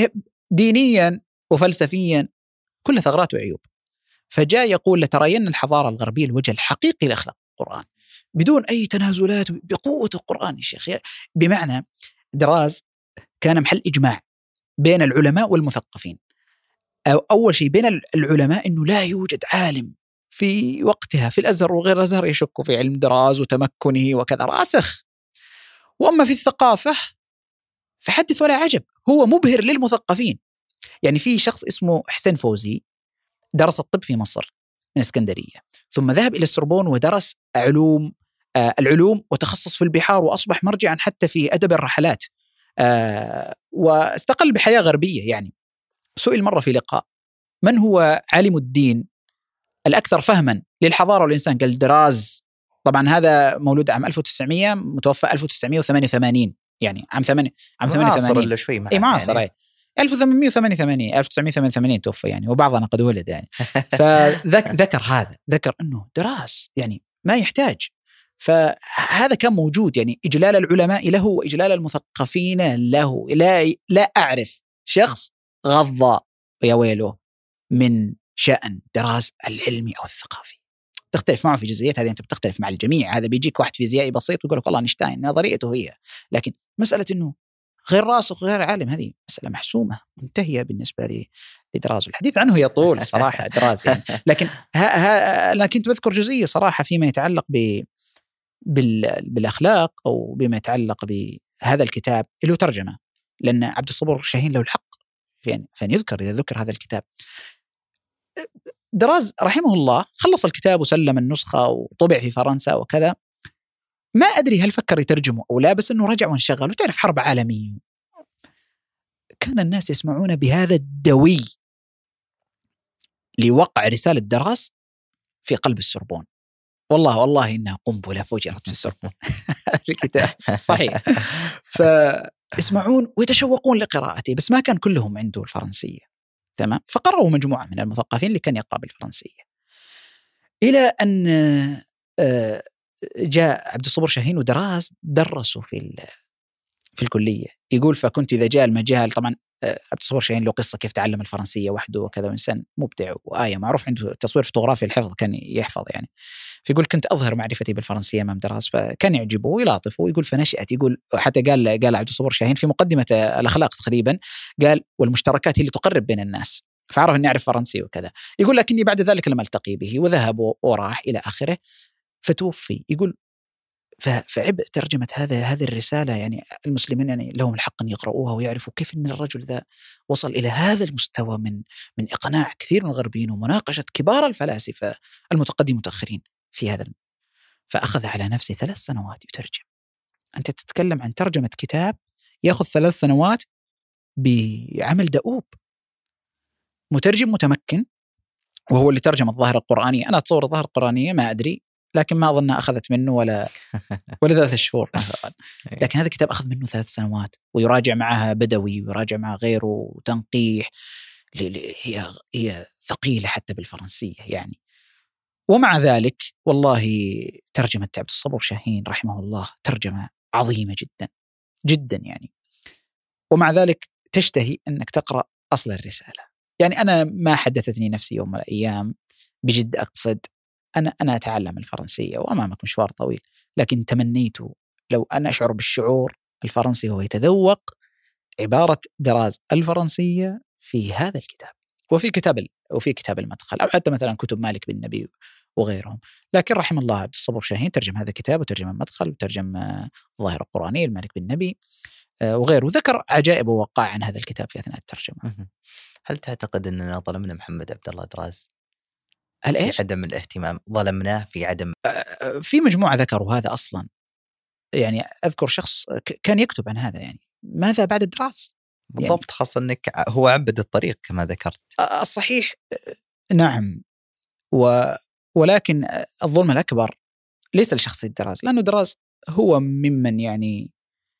دينيا وفلسفيا كل ثغرات وعيوب. فجاء يقول لترين الحضارة الغربية الوجه الحقيقي لأخلاق القرآن بدون أي تنازلات بقوة القرآن يا شيخ. بمعنى دراز كان محل إجماع بين العلماء والمثقفين. أول شيء بين العلماء أنه لا يوجد عالم في وقتها في الأزهر وغير الأزهر يشك في علم دراز وتمكنه وكذا، راسخ. وأما في الثقافة فحدث ولا عجب، هو مبهر للمثقفين. يعني في شخص اسمه حسين فوزي درس الطب في مصر من اسكندرية، ثم ذهب إلى السوربون ودرس علوم آه العلوم وتخصص في البحار، وأصبح مرجعا حتى في أدب الرحلات، آه واستقل بحياة غربية. يعني سئل مرة في لقاء من هو عالم الدين الأكثر فهما للحضارة والإنسان؟ قال دراز. طبعا هذا مولود عام ألف وتسعمائة متوفى ألف وتسعمائة وثمانية وثمانين، يعني عام ثمانية عام ثمانية وثمانين معاصر شوي اي معاصر يعني. ألف وثمانمائة وثمانية وثمانين ألف وتسعمائة وثمانية وثمانين توفى يعني، وبعضنا قد ولد يعني. فذكر هذا، ذكر أنه دراس يعني ما يحتاج. فهذا كان موجود يعني، إجلال العلماء له وإجلال المثقفين له. لا لا أعرف شخص غض يا ويله من شأن دراس العلمي أو الثقافي. تختلف معه في جزئيات، هذه أنت بتختلف مع الجميع. هذا بيجيك واحد فيزيائي بسيط ويقول لك والله أينشتاين نظريته هي، لكن مسألة إنه غير راسخ وغير عالم هذه مسألة محسومة منتهية بالنسبة لي لدراز. الحديث عنه يطول صراحة دراز يعني. لكن ها ها أنا كنت بذكر جزئية صراحة فيما يتعلق ب بالأخلاق أو بما يتعلق بهذا الكتاب اللي هو ترجمة، لأن عبد الصبور شاهين له الحق فين فين يذكر إذا ذكر هذا الكتاب. دراز رحمه الله خلص الكتاب وسلم النسخة وطبع في فرنسا وكذا. ما أدري هل فكر يترجمه أو لا، بس أنه رجع وانشغل، وتعرف حرب عالمية. كان الناس يسمعون بهذا الدوي لوقع رسالة دراز في قلب السربون. والله والله إنها قنبلة فجرت في السربون. الكتاب صحيح. فيسمعون ويتشوقون لقراءته، بس ما كان كلهم عنده الفرنسية تمام. فقرأوا مجموعة من المثقفين اللي كان يقرأ بالفرنسية، إلى أن جاء عبد الصبور شاهين ودراز درسوا في في الكلية. يقول فكنت إذا جاء المجال، طبعا عبد الصبور شاهين له قصة كيف تعلم الفرنسية وحده وكذا، وإنسان مبدع وآية معروف عنده تصوير فوتوغرافي الحفظ كان يحفظ يعني. فيقول كنت أظهر معرفتي بالفرنسية أمام دراز، فكان يعجبه ويلاطفه. ويقول فنشأت، يقول حتى قال قال عبد الصبور شاهين في مقدمة الأخلاق تقريبا، قال والمشتركات هي اللي تقرب بين الناس، فعرف أني أعرف فرنسي وكذا. يقول لكني بعد ذلك لم ألتقي به، وذهب وراح إلى آخره فتوفي. يقول فعب ترجمة هذا هذه الرسالة يعني. المسلمين يعني لهم الحق أن يقرؤوها ويعرفوا كيف أن الرجل ذا وصل إلى هذا المستوى من من إقناع كثير من الغربيين ومناقشة كبار الفلاسفة المتقدمين المتأخرين في هذا. فأخذ على نفسه ثلاث سنوات يترجم. أنت تتكلم عن ترجمة كتاب يأخذ ثلاث سنوات بعمل دؤوب. مترجم متمكن، وهو اللي ترجم الظاهرة القرآنية. أنا أتصور الظاهرة القرآنية ما أدري، لكن ما أظن أخذت منه ولا ولا ثلاث شهور مثلا. لكن هذا الكتاب أخذ منه ثلاث سنوات، ويراجع معها بدوي ويراجع مع غيره وتنقيح. هي هي ثقيلة حتى بالفرنسية يعني. ومع ذلك والله ترجمة عبد الصبور شاهين رحمه الله ترجمة عظيمة جدا جدا يعني. ومع ذلك تشتهي أنك تقرأ أصل الرسالة يعني. أنا ما حدثتني نفسي يوم من الأيام بجد، أقصد أنا أنا أتعلم الفرنسية وأمامك مشوار طويل، لكن تمنيت لو أن أشعر بالشعور الفرنسي وهو يتذوق عبارة دراز الفرنسية في هذا الكتاب، وفي كتاب وفي كتاب المدخل، أو حتى مثلا كتب مالك بن نبي وغيرهم. لكن رحم الله عبد الصبور شاهين ترجم هذا الكتاب، وترجم المدخل، وترجم الظاهرة القرآنية المالك بن نبي وغيره. ذكر عجائب ووقع عن هذا الكتاب في أثناء الترجمة. هل تعتقد أننا ظلمنا محمد عبد الله دراز؟ هل إيش؟ في عدم الاهتمام، ظلمناه في عدم. في مجموعة ذكروا هذا أصلا يعني. أذكر شخص كان يكتب عن هذا يعني، ماذا بعد دراز بالضبط يعني. خاصة أنك هو عبد الطريق كما ذكرت. الصحيح نعم، و ولكن الظلم الأكبر ليس لشخصية دراز، لأنه دراز هو ممن يعني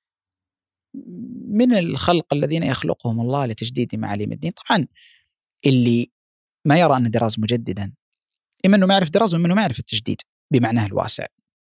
من الخلق الذين يخلقهم الله لتجديد معالم الدين. طبعا اللي ما يرى أن دراز مجددا إما أنه ما يعرف دراز، وإما أنه ما يعرف التجديد بمعناه الواسع.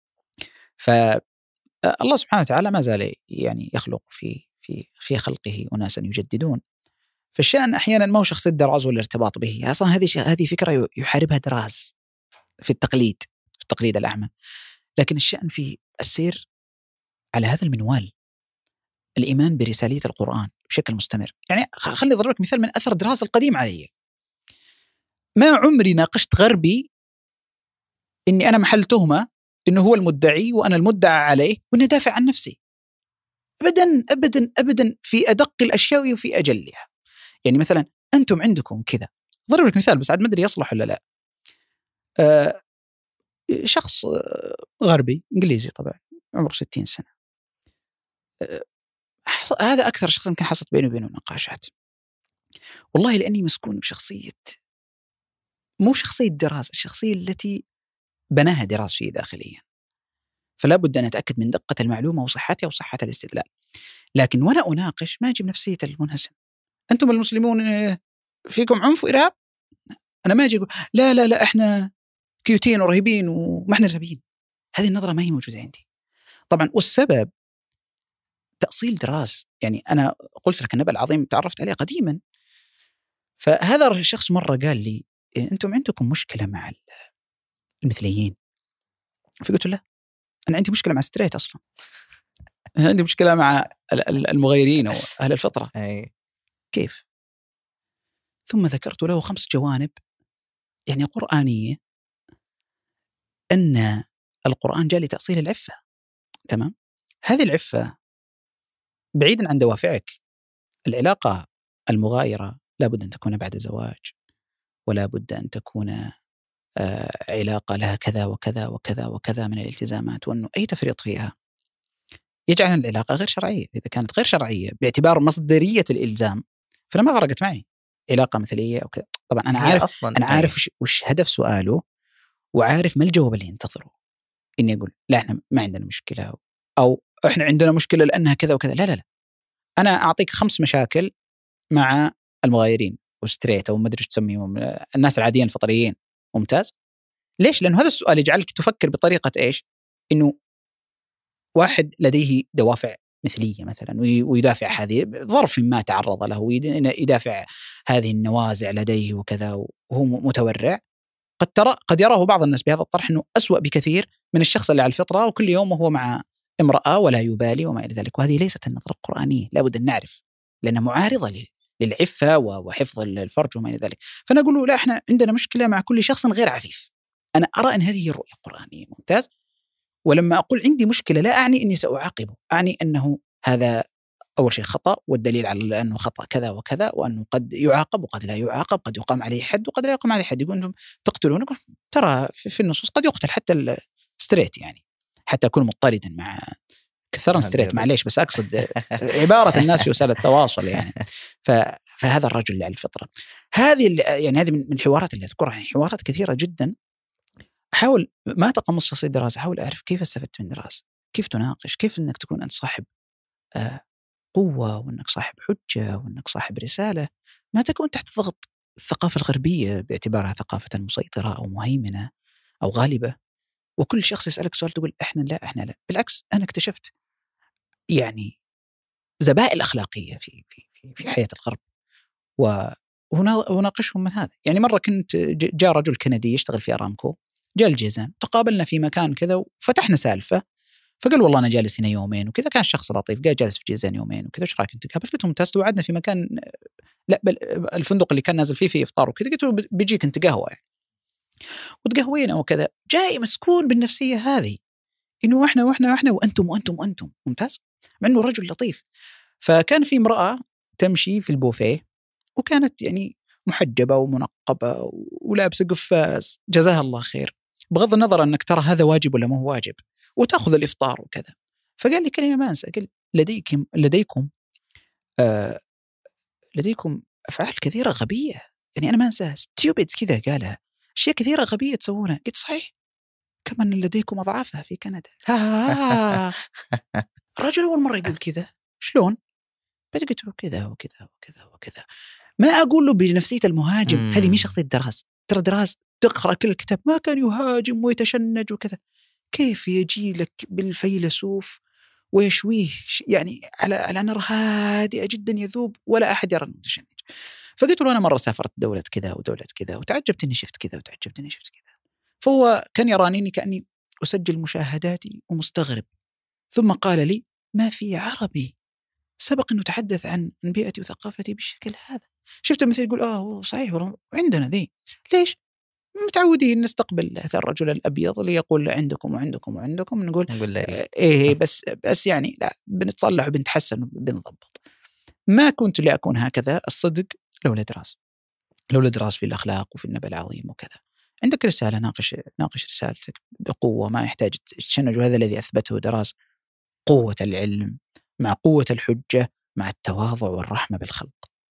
فالله سبحانه وتعالى ما زال يعني يخلق في في في خلقه أناسا يجددون. فالشأن أحيانا ما هو شخصية دراز والارتباط به، أصلا هذه هذه فكرة يحاربها دراز في التقليد في التقليد الأعمى. لكن الشأن في السير على هذا المنوال، الإيمان برسالية القرآن بشكل مستمر. يعني خلني أضرب لك مثال من أثر دراز القديم علي. ما عمري ناقشت غربي إني أنا محل تهمة إنه هو المدعي وأنا المدعى عليه وإني دافع عن نفسي. أبدا أبدا أبدا، في أدق الأشياء وفي أجلها. يعني مثلا أنتم عندكم كذا، ضرب لك مثال بس عاد ما أدري يصلح ولا لا. أه شخص غربي إنجليزي طبعا عمره ستين سنة، أه هذا أكثر شخص يمكن حصلت بيني وبينه نقاشات. والله لأني مسكون بشخصية، مو شخصية دراز، الشخصية التي بناها دراز فيه داخليا. فلا بد أن أتأكد من دقة المعلومة وصحتها وصحة الاستدلال. لكن وأنا أناقش ما أجيب نفسية المنهزم، أنتم المسلمون فيكم عنف وإرهاب. أنا ما أجي أقول لا لا لا إحنا كيوتين ورهيبين وما إحنا إرهابيين. هذه النظرة ما هي موجودة عندي طبعا. والسبب تأصيل دراس. يعني أنا قلت لك النبأ العظيم تعرفت عليه قديما، فهذا الشخص مرة قال لي أنتم عندكم مشكلة مع المثليين. فقلت له أنا عندي مشكلة مع ستريت أصلا. عندي مشكلة مع المغيرين أو أهل الفطرة. أي. كيف؟ ثم ذكرت له خمس جوانب يعني قرآنية، أن القرآن جاء لتأصيل العفة. تمام؟ هذه العفة بعيدا عن دوافعك. العلاقة المغايرة لا بد أن تكون بعد زواج، ولا بد أن تكون آه علاقة لها كذا وكذا وكذا وكذا من الالتزامات، وأنه أي تفريط فيها يجعل العلاقة غير شرعية. إذا كانت غير شرعية باعتبار مصدرية الإلزام فأنا ما فرقت معي علاقة مثلية أو كذا. طبعا أنا عارف أصلاً أنا عارف وش, وش هدف سؤاله، وعارف ما الجواب اللي ينتظره. إني أقول لا إحنا ما عندنا مشكلة، أو إحنا عندنا مشكلة لأنها كذا وكذا. لا لا لا، أنا أعطيك خمس مشاكل مع المغايرين وستريت أو ما أدري إيش تسميهم، الناس العاديين الفطريين. ممتاز. ليش؟ لأنه هذا السؤال يجعلك تفكر بطريقة إيش؟ إنه واحد لديه دوافع مثلية مثلا ويدافع هذه ظرف ما تعرض له، ويدافع هذه النوازع لديه وكذا، وهو متورع. قد ترى قد يراه بعض الناس بهذا الطرح أنه أسوأ بكثير من الشخص اللي على الفطرة وكل يوم وهو مع امرأة ولا يبالي وما إلى ذلك. وهذه ليست النظرة القرآنية، لا بد أن نعرف، لأنها معارضة للعفة وحفظ الفرج وما إلى ذلك. فأنا أقول له لا، إحنا عندنا مشكلة مع كل شخص غير عفيف. أنا أرى أن هذه الرؤية القرآنية. ممتاز. ولما أقول عندي مشكلة لا أعني أني سأعاقبه، أعني أنه هذا أول شيء خطأ، والدليل على أنه خطأ كذا وكذا، وأنه قد يعاقب وقد لا يعاقب، قد يقام عليه حد وقد لا يقام عليه حد. يقول أنهم تقتلون، ترى في النصوص قد يقتل حتى الستريت، يعني حتى أكون مضطردا مع كثرا ستريت، معليش بس أقصد عبارة الناس في وسائل التواصل يعني. فهذا الرجل اللي على الفطرة. هذه يعني هذه من الحوارات اللي أذكرها، يعني حوارات كثيرة جدا. أحاول ما تقمص شخصية دراسة، أحاول أعرف كيف استفدت من دراسة، كيف تناقش، كيف أنك تكون أنت صاحب آه قوة، وأنك صاحب حجة، وأنك صاحب رسالة، ما تكون تحت ضغط الثقافة الغربية باعتبارها ثقافة مسيطرة أو مهيمنة أو غالبة، وكل شخص يسألك سؤال تقول إحنا لا إحنا لا. بالعكس، أنا اكتشفت يعني زبائل أخلاقية في في في حياة الغرب، وناقشهم من هذا. يعني مرة كنت جاء رجل كندي يشتغل في أرامكو، جاء الجيزان، تقابلنا في مكان كذا وفتحنا سالفة، فقال والله أنا جالس هنا يومين وكذا. كان شخص لطيف، قال جالس في جيزان يومين وكذا، ايش رايك انت؟ قلت له ممتاز. وعدنا في مكان، لا بل الفندق اللي كان نازل فيه في إفطار وكذا. قلت له بيجيك انت قهوة يعني، وتقهوينا وكذا. جاي مسكون بالنفسية هذه، إنه إحنا وإحنا وإحنا وأنتم وأنتم وأنتم. ممتاز. مع إنه رجل لطيف. فكان في امرأة تمشي في البوفيه، وكانت يعني محجبة ومنقبة ولابسة قفاز، جزاها الله خير، بغض النظر أنك ترى هذا واجب ولا ما هو واجب، وتأخذ الإفطار وكذا. فقال لي كلمة ما أنسى، قال لديكم لديكم آه لديكم أفعال كثيرة غبية، يعني أنا ما أنسى ستيوبيد كذا، قالها أشياء كثيرة غبية تسوونها. قلت صحيح، كمان لديكم أضعافها في كندا. ها رجل أول مرة يقول كذا، شلون؟ قلت له كذا وكذا وكذا وكذا. ما أقول له بنفسية المهاجم، هذه مش شخصية دراس. ترى دراس تقرأ كل الكتاب ما كان يهاجم ويتشنج وكذا. كيف يجي لك بالفيلسوف ويشويه يعني على على نار هادئة جدا يذوب، ولا أحد يرى المتشنج. فقلت له أنا مرة سافرت دولة كذا ودولة كذا، وتعجبت إني شفت كذا وتعجبت إني شفت كذا. فهو كان يرانيني كأني أسجل مشاهداتي ومستغرب. ثم قال لي ما في عربي سبق أنه تحدث عن بيئتي وثقافتي بالشكل هذا. شفت مثل يقول آه صحيح عندنا ذي. ليش؟ متعودين نستقبل هذا الرجل الأبيض اللي يقول عندكم وعندكم وعندكم، نقول آه إيه بس بس يعني لا، بنتصلح وبنتحسن وبنضبط. ما كنت لأكون هكذا الصدق لولا دراسة، لولا دراسة في الأخلاق وفي النبأ العظيم وكذا. عندك رسالة، ناقش ناقش رسالتك بقوة، ما يحتاج تشنج. وهذا الذي أثبته دراسة، قوة العلم مع قوة الحجة مع التواضع والرحمة بالخلق.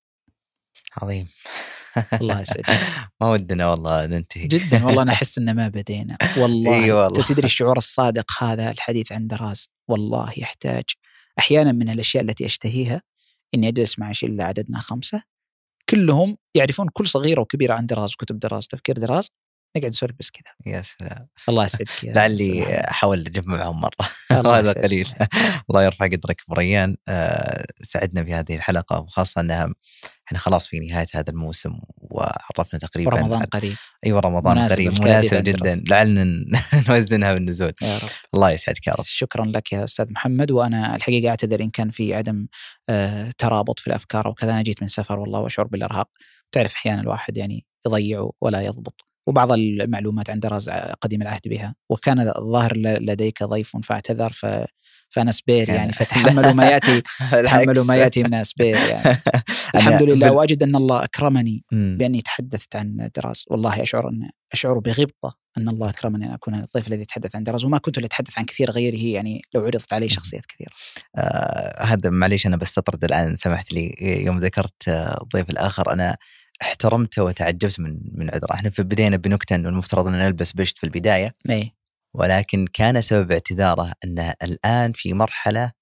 عظيم. الله يسعدك. ما ودنا والله ننتهي جدا والله. أنا أحس إن ما بدينا والله. إيه والله. تدري الشعور الصادق هذا، الحديث عن دراس والله يحتاج أحيانا من الأشياء التي أشتهيها إني أجلس مع شلة عددنا خمسة كلهم يعرفون كل صغيرة وكبيرة عن دراز وكتب دراز تفكير دراز، نقعد نسولف بس كذا. يا سلام. الله يسعدك يا لعلي أحاول أجمعهم مرة. الله هذا قليل. الله يرفع قدرك بريان. أه سعدنا في هذه الحلقة، وخاصة أنها احنا خلاص في نهاية هذا الموسم وعرفنا تقريبا رمضان قريب. أيوة رمضان مناسب قريب مناسب جدا، لعلنا نوزنها بالنزول. يا رب. الله يسعدك يا رب. شكرا لك يا أستاذ محمد، وأنا الحقيقة أعتذر إن كان في عدم آه ترابط في الأفكار وكذا. أنا جيت من سفر والله وأشعر بالإرهاق، تعرف أحيانا الواحد يعني يضيع ولا يضبط، وبعض المعلومات عن دراز قديم العهد بها، وكان الظاهر لديك ضيف فاعتذر ف... فأنا سبير يعني، فتحملوا ما يأتي تحملوا ما يأتي من سبير يعني. الحمد لله. بل... وأجد أن الله أكرمني م. بأني تحدثت عن دراز، والله أشعر أن أشعر بغبطة أن الله أكرمني أن أكون الضيف الذي يتحدث عن دراز، وما كنت لأتحدث عن كثير غيره يعني لو عرضت علي شخصيات كثيرة. آه هذا معليش أنا بستطرد الآن، سمحت لي يوم ذكرت الضيف الآخر أنا احترمته وتعجبت من من عذره. احنا في بدينا بنكتة انه المفترض ان نلبس بشت في البدايه، أي. ولكن كان سبب اعتذاره انه الان في مرحله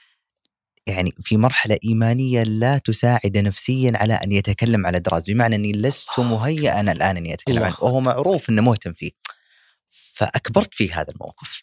يعني في مرحله ايمانيه لا تساعد نفسيا على ان يتكلم على دراز، بمعنى اني لست مهيئا الان اني اتكلم عنه، وهو معروف انه مهتم فيه، فاكبرت في هذا الموقف.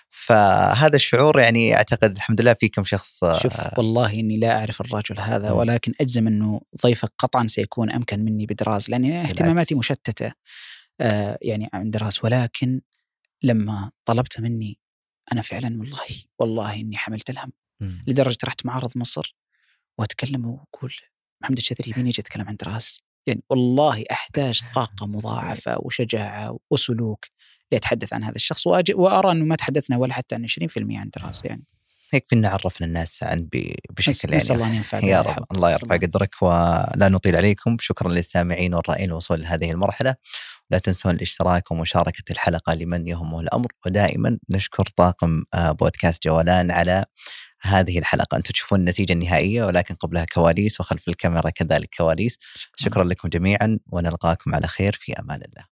فهذا الشعور يعني أعتقد الحمد لله في كم شخص. شوف والله إني لا أعرف الرجل هذا، ولكن أجزم أنه ضيفك قطعا سيكون أمكن مني بدراز، لأني اهتماماتي مشتتة آه يعني عن دراز. ولكن لما طلبت مني أنا فعلا والله والله إني حملت الهم م. لدرجة رحت معرض مصر وأتكلم وأقول محمد الشاذلي يبيني أجي أتكلم عن دراز. يعني والله أحتاج طاقة مضاعفة وشجاعة وسلوك ليتحدث عن هذا الشخص، وأرى أنه ما تحدثنا ولا حتى عن عشرين بالمئة عن دراز يعني. هيك فينا عرفنا الناس عن بشكل يعني. الله ينفع يا رب. الله يرفع قدرك ولا نطيل عليكم. شكرا للسامعين والرائين الوصول لهذه المرحلة. لا تنسون الاشتراك ومشاركة الحلقة لمن يهمه الأمر، ودائما نشكر طاقم بودكاست جولان على هذه الحلقة. أنتم تشوفون النتيجة النهائية، ولكن قبلها كواليس، وخلف الكاميرا كذلك كواليس. شكرا لكم جميعا، ونلقاكم على خير في أمان الله.